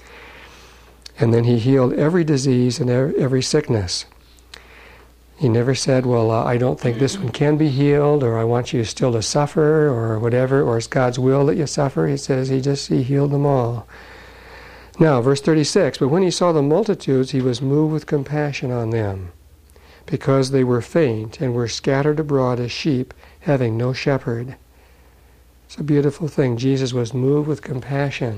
And then he healed every disease and every sickness. He never said, well, uh, I don't think this one can be healed, or I want you still to suffer, or whatever, or it's God's will that you suffer. He says he just, he healed them all. Now, verse thirty-six, but when he saw the multitudes, he was moved with compassion on them, because they were faint and were scattered abroad as sheep, having no shepherd. It's a beautiful thing. Jesus was moved with compassion.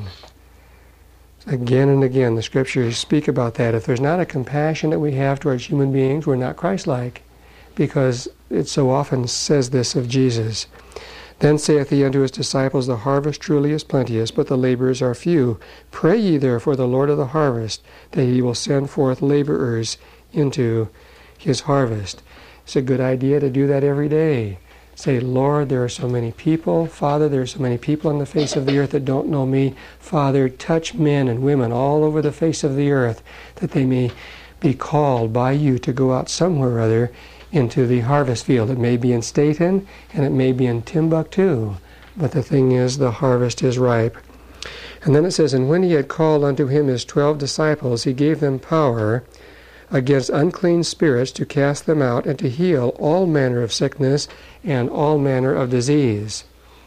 Again and again, the Scriptures speak about that. If there's not a compassion that we have towards human beings, we're not Christ-like, because it so often says this of Jesus. Then saith he unto his disciples, the harvest truly is plenteous, but the laborers are few. Pray ye therefore the Lord of the harvest, that he will send forth laborers into his harvest. It's a good idea to do that every day. Say, Lord, there are so many people. Father, there are so many people on the face of the earth that don't know me. Father, touch men and women all over the face of the earth, that they may be called by you to go out somewhere or other into the harvest field. It may be in Staten, and it may be in Timbuktu, but the thing is, the harvest is ripe. And then it says, and when he had called unto him his twelve disciples, he gave them power against unclean spirits to cast them out, and to heal all manner of sickness and all manner of disease.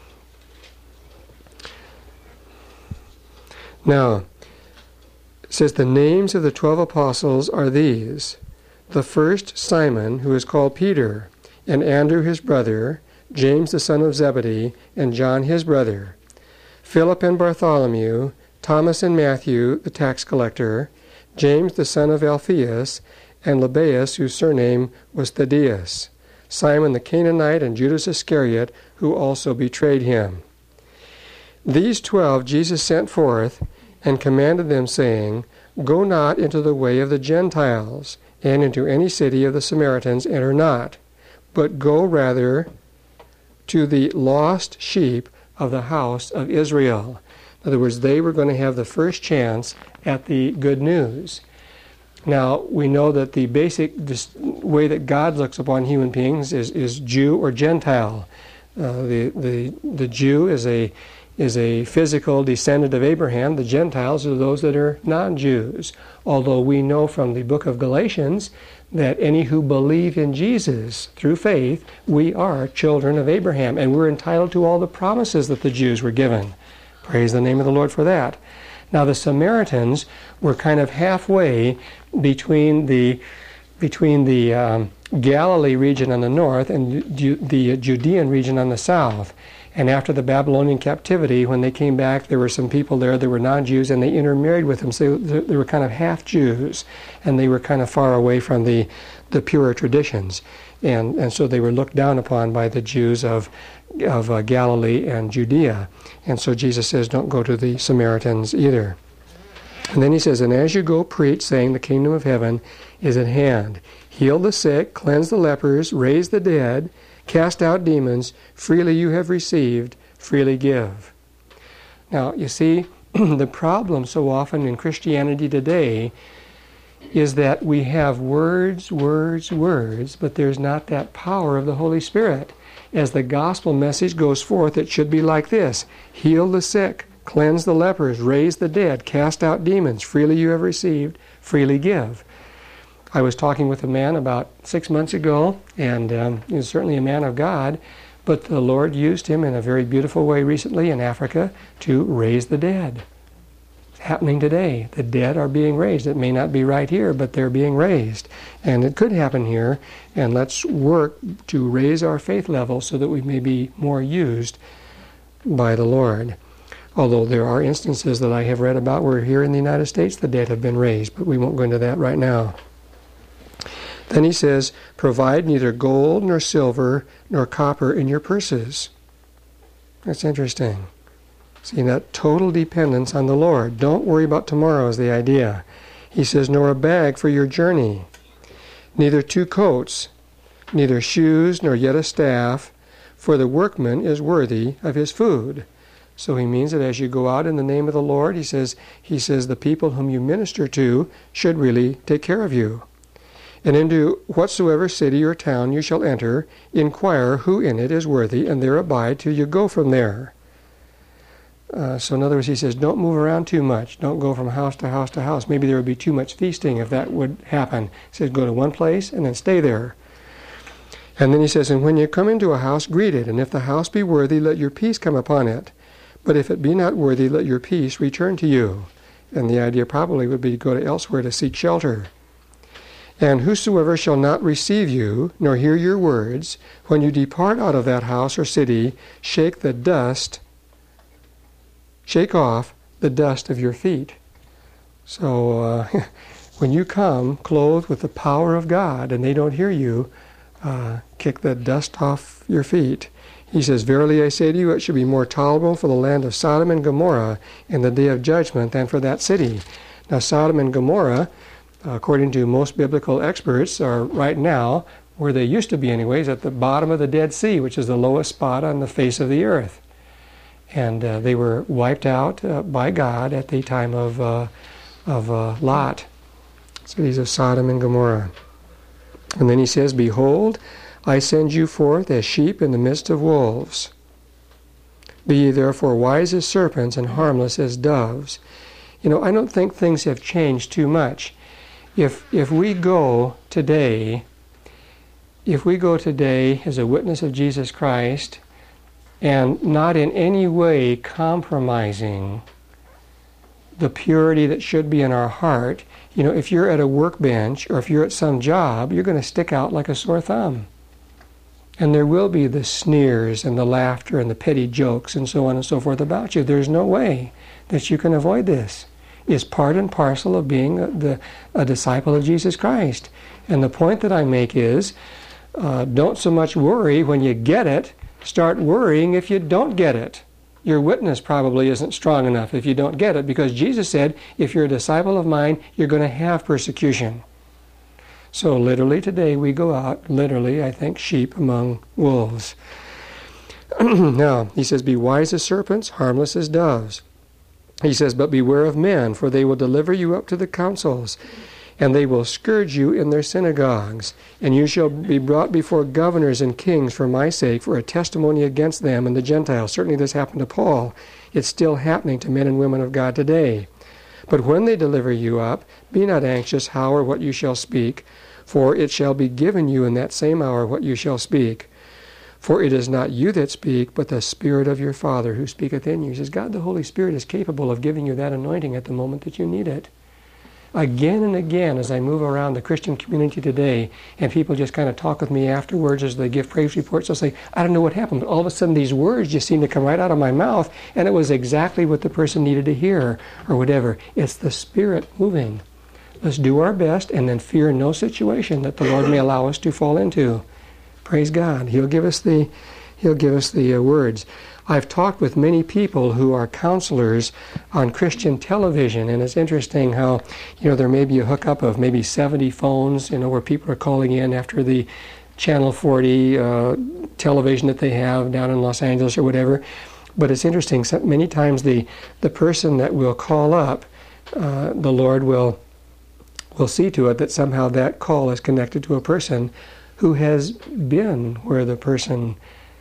Now, it says the names of the twelve apostles are these: the first, Simon, who is called Peter, and Andrew his brother, James the son of Zebedee, and John his brother, Philip and Bartholomew, Thomas and Matthew the tax collector, James the son of Alphaeus, and Lebbaeus, whose surname was Thaddeus, Simon the Canaanite, and Judas Iscariot, who also betrayed him. These twelve Jesus sent forth, and commanded them, saying, Go not into the way of the Gentiles, and into any city of the Samaritans enter not, but go rather to the lost sheep of the house of Israel. In other words, they were going to have the first chance at the good news. Now, we know that the basic dis- way that God looks upon human beings is, is Jew or Gentile. Uh, the, the, the Jew is a is a physical descendant of Abraham. The Gentiles are those that are non-Jews. Although we know from the book of Galatians that any who believe in Jesus through faith, we are children of Abraham, and we're entitled to all the promises that the Jews were given. Praise the name of the Lord for that. Now the Samaritans were kind of halfway between the between the um, Galilee region on the north and the Judean region on the south. And after the Babylonian captivity, when they came back, there were some people there that were non-Jews, and they intermarried with them. So they were kind of half Jews, and they were kind of far away from the, the purer traditions. And, and so they were looked down upon by the Jews of, of uh, Galilee and Judea. And so Jesus says, don't go to the Samaritans either. And then he says, and as you go, preach, saying the kingdom of heaven is at hand. Heal the sick, cleanse the lepers, raise the dead, cast out demons. Freely you have received, freely give. Now, you see, the problem so often in Christianity today is that we have words, words, words, but there's not that power of the Holy Spirit. As the gospel message goes forth, it should be like this: heal the sick, cleanse the lepers, raise the dead, cast out demons. Freely you have received, freely give. I was talking with a man about six months ago, and um, he was certainly a man of God, but the Lord used him in a very beautiful way recently in Africa to raise the dead. It's happening today. The dead are being raised. It may not be right here, but they're being raised. And it could happen here, and let's work to raise our faith level so that we may be more used by the Lord. Although there are instances that I have read about where here in the United States the dead have been raised, but we won't go into that right now. Then he says, provide neither gold nor silver nor copper in your purses. That's interesting. See, that total dependence on the Lord. Don't worry about tomorrow is the idea. He says, nor a bag for your journey, neither two coats, neither shoes, nor yet a staff, for the workman is worthy of his food. So he means that as you go out in the name of the Lord, he says, he says the people whom you minister to should really take care of you. And into whatsoever city or town you shall enter, inquire who in it is worthy, and there abide till you go from there. Uh, so in other words, he says, don't move around too much. Don't go from house to house to house. Maybe there would be too much feasting if that would happen. He says, go to one place and then stay there. And then he says, and when you come into a house, greet it. And if the house be worthy, let your peace come upon it. But if it be not worthy, let your peace return to you. And the idea probably would be to go to elsewhere to seek shelter. And whosoever shall not receive you, nor hear your words, when you depart out of that house or city, shake the dust, shake off the dust of your feet. So uh, when you come clothed with the power of God and they don't hear you, uh, kick the dust off your feet. He says, verily I say to you, it should be more tolerable for the land of Sodom and Gomorrah in the day of judgment than for that city. Now Sodom and Gomorrah, according to most biblical experts, are right now, where they used to be anyways, at the bottom of the Dead Sea, which is the lowest spot on the face of the earth. And uh, they were wiped out uh, by God at the time of, uh, of uh, Lot. Cities of Sodom and Gomorrah. And then he says, behold, I send you forth as sheep in the midst of wolves. Be ye therefore wise as serpents and harmless as doves. You know, I don't think things have changed too much. If if we go today, if we go today as a witness of Jesus Christ and not in any way compromising the purity that should be in our heart, you know, if you're at a workbench or if you're at some job, you're going to stick out like a sore thumb. And there will be the sneers and the laughter and the petty jokes and so on and so forth about you. There's no way that you can avoid this. Is part and parcel of being a, the, a disciple of Jesus Christ. And the point that I make is, uh, don't so much worry when you get it, start worrying if you don't get it. Your witness probably isn't strong enough if you don't get it, because Jesus said, if you're a disciple of mine, you're going to have persecution. So literally today we go out, literally, I think, sheep among wolves. Now, he says, be wise as serpents, harmless as doves. He says, but beware of men, for they will deliver you up to the councils, and they will scourge you in their synagogues. And you shall be brought before governors and kings for my sake, for a testimony against them and the Gentiles. Certainly this happened to Paul. It's still happening to men and women of God today. But when they deliver you up, be not anxious how or what you shall speak, for it shall be given you in that same hour what you shall speak. For it is not you that speak, but the Spirit of your Father who speaketh in you. He says, God the Holy Spirit is capable of giving you that anointing at the moment that you need it. again and again, as I move around the Christian community today, and people just kind of talk with me afterwards as they give praise reports, they'll say, I don't know what happened, but all of a sudden these words just seem to come right out of my mouth, and it was exactly what the person needed to hear, or whatever. It's the Spirit moving. Let's do our best, and then fear no situation that the Lord may allow us to fall into. Praise God. He'll give us the, He'll give us the uh, words. I've talked with many people who are counselors on Christian television, and it's interesting how, you know, there may be a hookup of maybe seventy phones, you know, where people are calling in after the Channel forty uh, television that they have down in Los Angeles or whatever. But it's interesting, so many times the, the person that will call up, uh, the Lord will, will see to it that somehow that call is connected to a person who has been where the person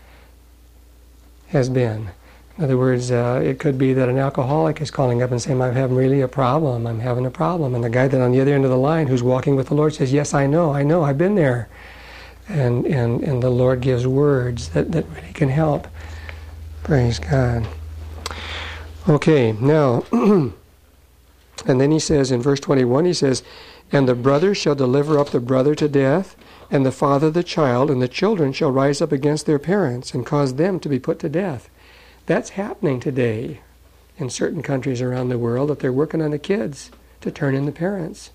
has been. In other words, uh, it could be that an alcoholic is calling up and saying, I'm having really a problem, I'm having a problem. And the guy that on the other end of the line who's walking with the Lord says, yes, I know, I know, I've been there. And and, and the Lord gives words that, that really can help. Praise God. Okay, now, and then he says in verse twenty-one, he says, and the brother shall deliver up the brother to death, and the father the child, and the children shall rise up against their parents and cause them to be put to death. That's happening today in certain countries around the world, that they're working on the kids to turn in the parents.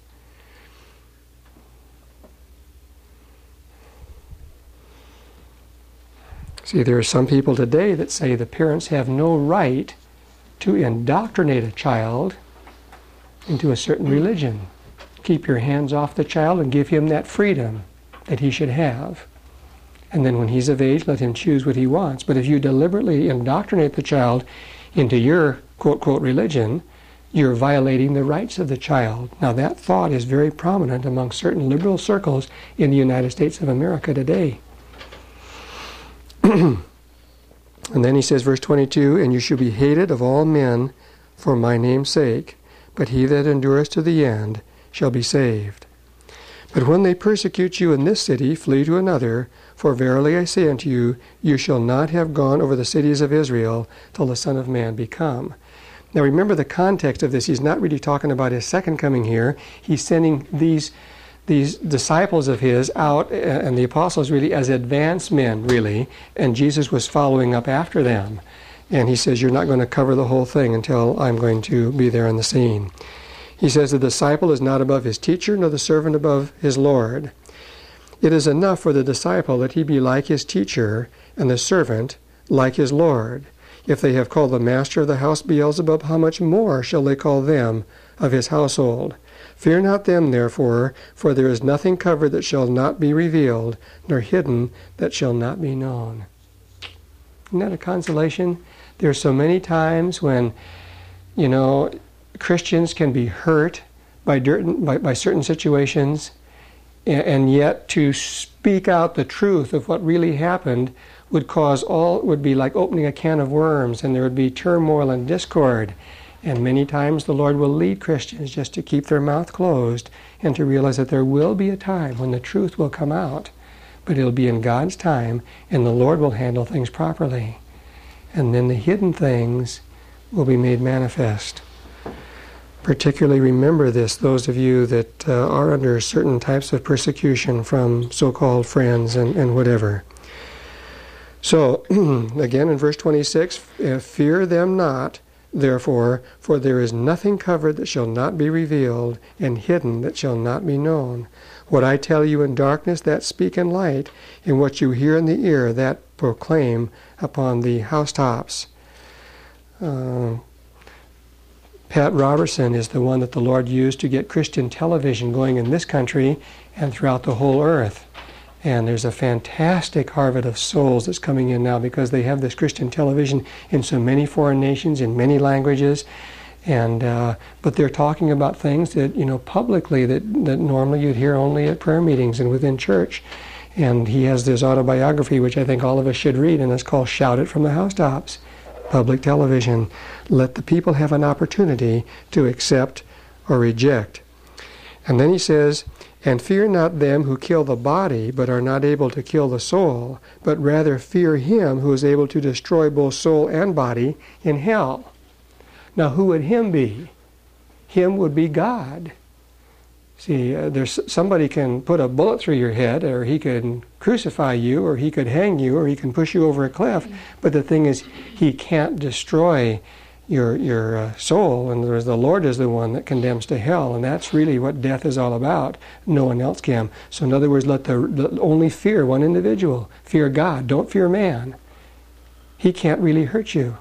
See, there are some people today that say the parents have no right to indoctrinate a child into a certain religion. Keep your hands off the child and give him that freedom that he should have. And then when he's of age, let him choose what he wants. But if you deliberately indoctrinate the child into your quote-quote religion, you're violating the rights of the child. Now that thought is very prominent among certain liberal circles in the United States of America today. And then he says, verse twenty-two, and you shall be hated of all men for my name's sake, but he that endureth to the end shall be saved. But when they persecute you in this city, flee to another, for verily I say unto you, you shall not have gone over the cities of Israel till the Son of Man be come. Now remember the context of this. He's not really talking about his second coming here. He's sending these these disciples of his out, and the apostles really as advanced men, really, and Jesus was following up after them. And he says, you're not going to cover the whole thing until I'm going to be there on the scene. He says, the disciple is not above his teacher, nor the servant above his Lord. It is enough for the disciple that he be like his teacher, and the servant like his Lord. If they have called the master of the house Beelzebub, how much more shall they call them of his household? Fear not them, therefore, for there is nothing covered that shall not be revealed, nor hidden that shall not be known. Isn't that a consolation? There are so many times when, you know, Christians can be hurt by, by, by certain situations, and, and yet to speak out the truth of what really happened would cause all, would be like opening a can of worms, and there would be turmoil and discord. And many times the Lord will lead Christians just to keep their mouth closed and to realize that there will be a time when the truth will come out, but it'll be in God's time, and the Lord will handle things properly. And then the hidden things will be made manifest. Particularly remember this, those of you that uh, are under certain types of persecution from so-called friends and, and whatever. So, again in verse twenty-six, fear them not, therefore, for there is nothing covered that shall not be revealed, and hidden that shall not be known. What I tell you in darkness, that speak in light, and what you hear in the ear, that proclaim upon the housetops. Uh, Pat Robertson is the one that the Lord used to get Christian television going in this country and throughout the whole earth. And there's a fantastic harvest of souls that's coming in now because they have this Christian television in so many foreign nations, in many languages. And uh, but they're talking about things that, you know, publicly that, that normally you'd hear only at prayer meetings and within church. And he has this autobiography, which I think all of us should read, and it's called Shout It from the Housetops. Public television. Let the people have an opportunity to accept or reject. And then he says, and fear not them who kill the body, but are not able to kill the soul, but rather fear him who is able to destroy both soul and body in hell. Now who would him be? Him would be God. See, uh, there's somebody can put a bullet through your head, or he can crucify you, or he could hang you, or he can push you over a cliff. But the thing is, he can't destroy your your uh, soul, and there's, the Lord is the one that condemns to hell, and that's really what death is all about. No one else can. So in other words, let the, the only fear one individual. Fear God. Don't fear man. He can't really hurt you.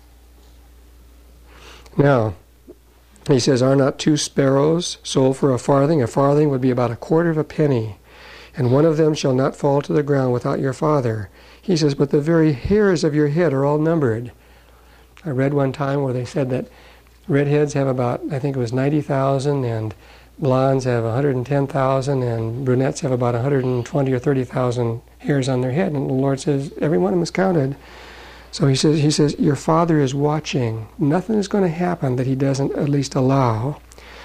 Now, he says, are not two sparrows sold for a farthing? A farthing would be about a quarter of a penny. And one of them shall not fall to the ground without your Father. He says, but the very hairs of your head are all numbered. I read one time where they said that redheads have about, I think it was ninety thousand, and blondes have one hundred ten thousand, and brunettes have about one hundred twenty or thirty thousand hairs on their head. And the Lord says, every one of them is counted. So he says, he says, your Father is watching. Nothing is going to happen that he doesn't at least allow.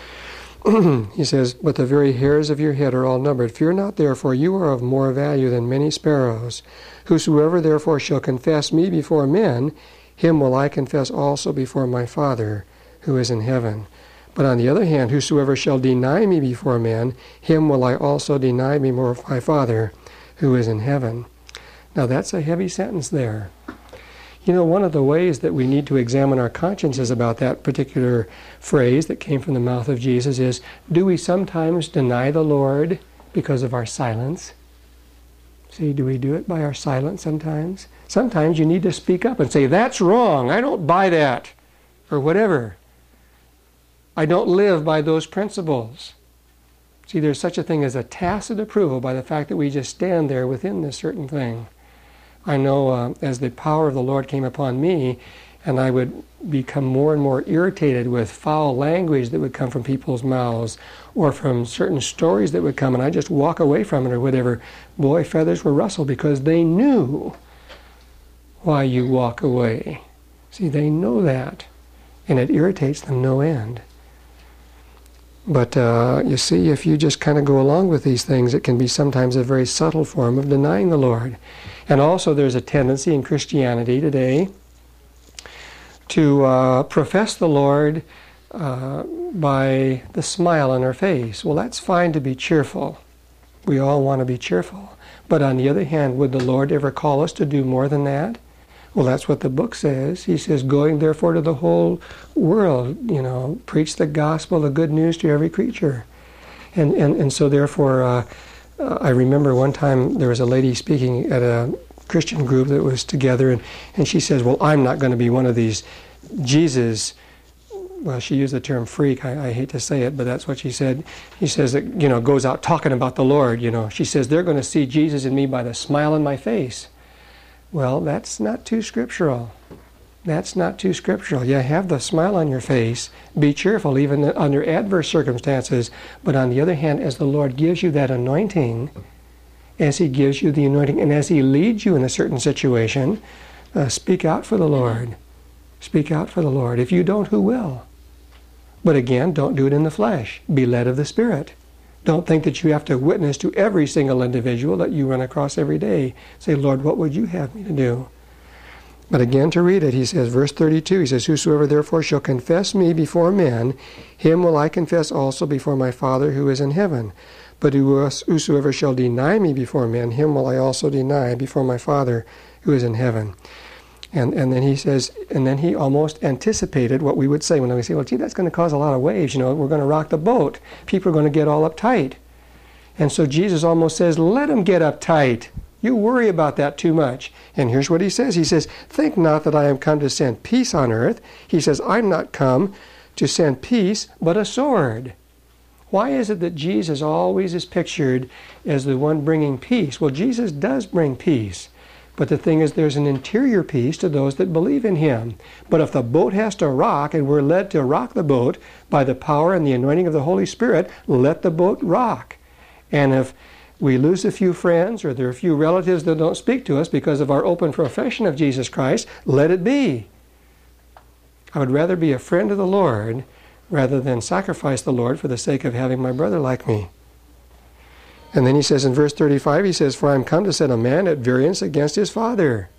He says, but the very hairs of your head are all numbered. Fear not, therefore, you are of more value than many sparrows. Whosoever therefore shall confess me before men, him will I confess also before my Father who is in heaven. But on the other hand, whosoever shall deny me before men, him will I also deny before my Father who is in heaven. Now that's a heavy sentence there. You know, one of the ways that we need to examine our consciences about that particular phrase that came from the mouth of Jesus is, do we sometimes deny the Lord because of our silence? See, do we do it by our silence sometimes? Sometimes you need to speak up and say, that's wrong, I don't buy that, or whatever. I don't live by those principles. See, there's such a thing as a tacit approval by the fact that we just stand there within this certain thing. I know uh, as the power of the Lord came upon me, and I would become more and more irritated with foul language that would come from people's mouths, or from certain stories that would come, and I just walk away from it or whatever. Boy, feathers were rustled because they knew why you walk away. See, they know that, and it irritates them no end. But uh, you see, if you just kind of go along with these things, it can be sometimes a very subtle form of denying the Lord. And also there's a tendency in Christianity today to uh, profess the Lord uh, by the smile on our face. Well, that's fine to be cheerful. We all want to be cheerful. But on the other hand, would the Lord ever call us to do more than that? Well, that's what the book says. He says, going therefore to the whole world, you know, preach the gospel, the good news to every creature. And and, and so therefore, uh, uh, I remember one time there was a lady speaking at a Christian group that was together, and, and she says, well, I'm not going to be one of these Jesus, well, she used the term freak, I, I hate to say it, but that's what she said. She says that, you know, goes out talking about the Lord, you know. She says, they're going to see Jesus in me by the smile on my face. Well, that's not too scriptural. That's not too scriptural. You have the smile on your face, be cheerful even under adverse circumstances, but on the other hand, as the Lord gives you that anointing, as He gives you the anointing, and as He leads you in a certain situation, uh, speak out for the Lord. Speak out for the Lord. If you don't, who will? But again, don't do it in the flesh. Be led of the Spirit. Don't think that you have to witness to every single individual that you run across every day. Say, Lord, what would you have me to do? But again, to read it, he says, verse thirty-two, he says, whosoever therefore shall confess me before men, him will I confess also before my Father who is in heaven. But whosoever shall deny me before men, him will I also deny before my Father who is in heaven. And and then he says, and then he almost anticipated what we would say when we say, well, gee, that's going to cause a lot of waves. You know, we're going to rock the boat. People are going to get all uptight. And so Jesus almost says, let them get uptight. You worry about that too much. And here's what he says. He says, think not that I am come to send peace on earth. He says, I'm not come to send peace, but a sword. Why is it that Jesus always is pictured as the one bringing peace? Well, Jesus does bring peace. But the thing is, there's an interior peace to those that believe in Him. But if the boat has to rock, and we're led to rock the boat by the power and the anointing of the Holy Spirit, let the boat rock. And if we lose a few friends, or there are a few relatives that don't speak to us because of our open profession of Jesus Christ, let it be. I would rather be a friend of the Lord rather than sacrifice the Lord for the sake of having my brother like me. And then he says in verse thirty-five, he says, for I am come to set a man at variance against his father.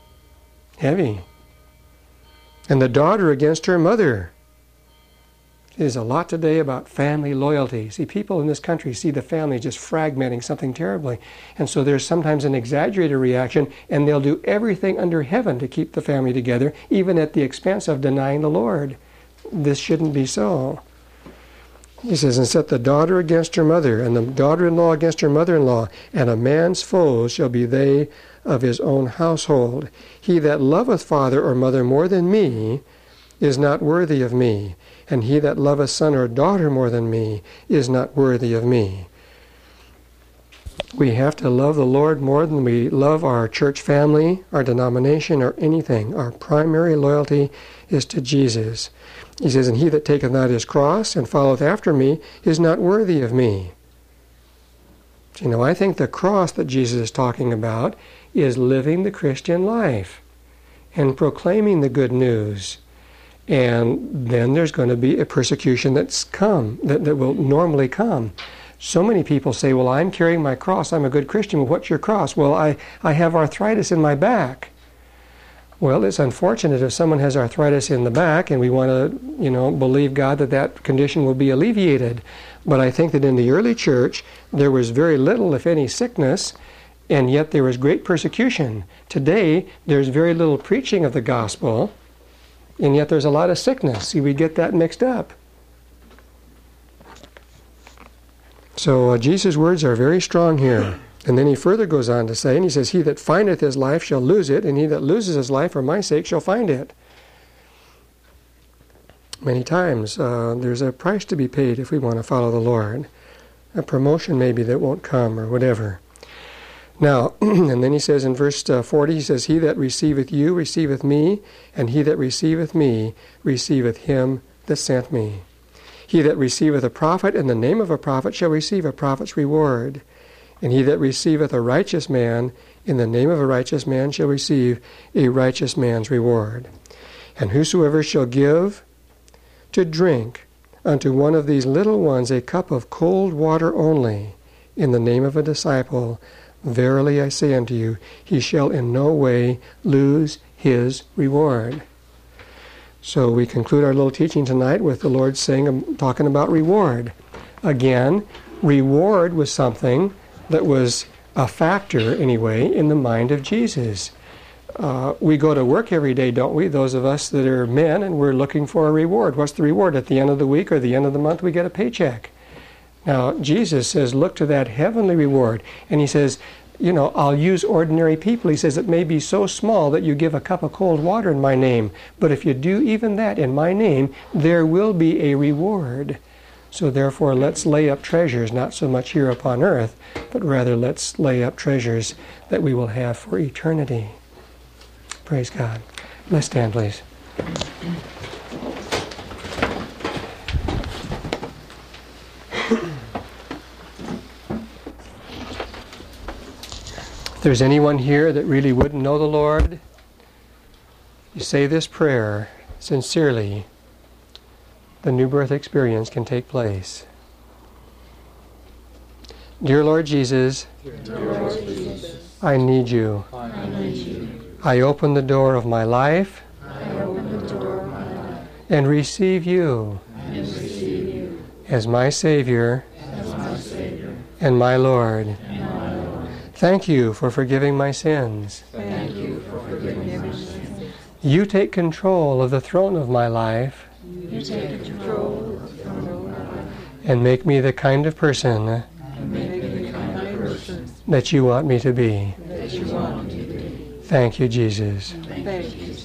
Heavy. And the daughter against her mother. There's a lot today about family loyalty. See, people in this country see the family just fragmenting something terribly. And so there's sometimes an exaggerated reaction, and they'll do everything under heaven to keep the family together, even at the expense of denying the Lord. This shouldn't be so. He says, and set the daughter against her mother, and the daughter-in-law against her mother-in-law, and a man's foes shall be they of his own household. He that loveth father or mother more than me is not worthy of me, and he that loveth son or daughter more than me is not worthy of me. We have to love the Lord more than we love our church family, our denomination, or anything. Our primary loyalty is to Jesus. He says, and he that taketh not his cross and followeth after me is not worthy of me. You know, I think the cross that Jesus is talking about is living the Christian life and proclaiming the good news. And then there's going to be a persecution that's come, that, that will normally come. So many people say, well, I'm carrying my cross, I'm a good Christian. Well, what's your cross? Well, I, I have arthritis in my back. Well, it's unfortunate if someone has arthritis in the back, and we want to, you know, believe God that that condition will be alleviated. But I think that in the early church, there was very little, if any, sickness, and yet there was great persecution. Today, there's very little preaching of the gospel, and yet there's a lot of sickness. See, we get that mixed up. So uh, Jesus' words are very strong here. And then he further goes on to say, and he says, he that findeth his life shall lose it, and he that loses his life for my sake shall find it. Many times uh, there's a price to be paid if we want to follow the Lord. A promotion maybe that won't come or whatever. Now, and then he says in verse uh, forty, he says, he that receiveth you receiveth me, and he that receiveth me receiveth him that sent me. He that receiveth a prophet in the name of a prophet shall receive a prophet's reward. And he that receiveth a righteous man in the name of a righteous man shall receive a righteous man's reward. And whosoever shall give to drink unto one of these little ones a cup of cold water only in the name of a disciple, verily I say unto you, he shall in no way lose his reward. So we conclude our little teaching tonight with the Lord saying, talking about reward. Again, reward was something that was a factor, anyway, in the mind of Jesus. Uh, we go to work every day, don't we? Those of us that are men, and we're looking for a reward. What's the reward? At the end of the week or the end of the month, we get a paycheck. Now, Jesus says, look to that heavenly reward. And he says, you know, I'll use ordinary people. He says, it may be so small that you give a cup of cold water in my name. But if you do even that in my name, there will be a reward. So therefore, let's lay up treasures, not so much here upon earth, but rather let's lay up treasures that we will have for eternity. Praise God. Let's stand, please. If there's anyone here that really wouldn't know the Lord, you say this prayer sincerely, the new birth experience can take place. Dear Lord Jesus, Dear Lord Jesus, I need you. I need you. I open the door of my life, I open the door of my life and receive you, and receive you as my Savior, as my Savior and my Lord. And my Lord. Thank you for forgiving my sins. Thank you for forgiving my sins. You take control of the throne of my life. You take control of the throne of my life and make me the kind of person, and make me the kind of person that you want me to be. That you want me to be. Thank you, Jesus. Thank you, Jesus.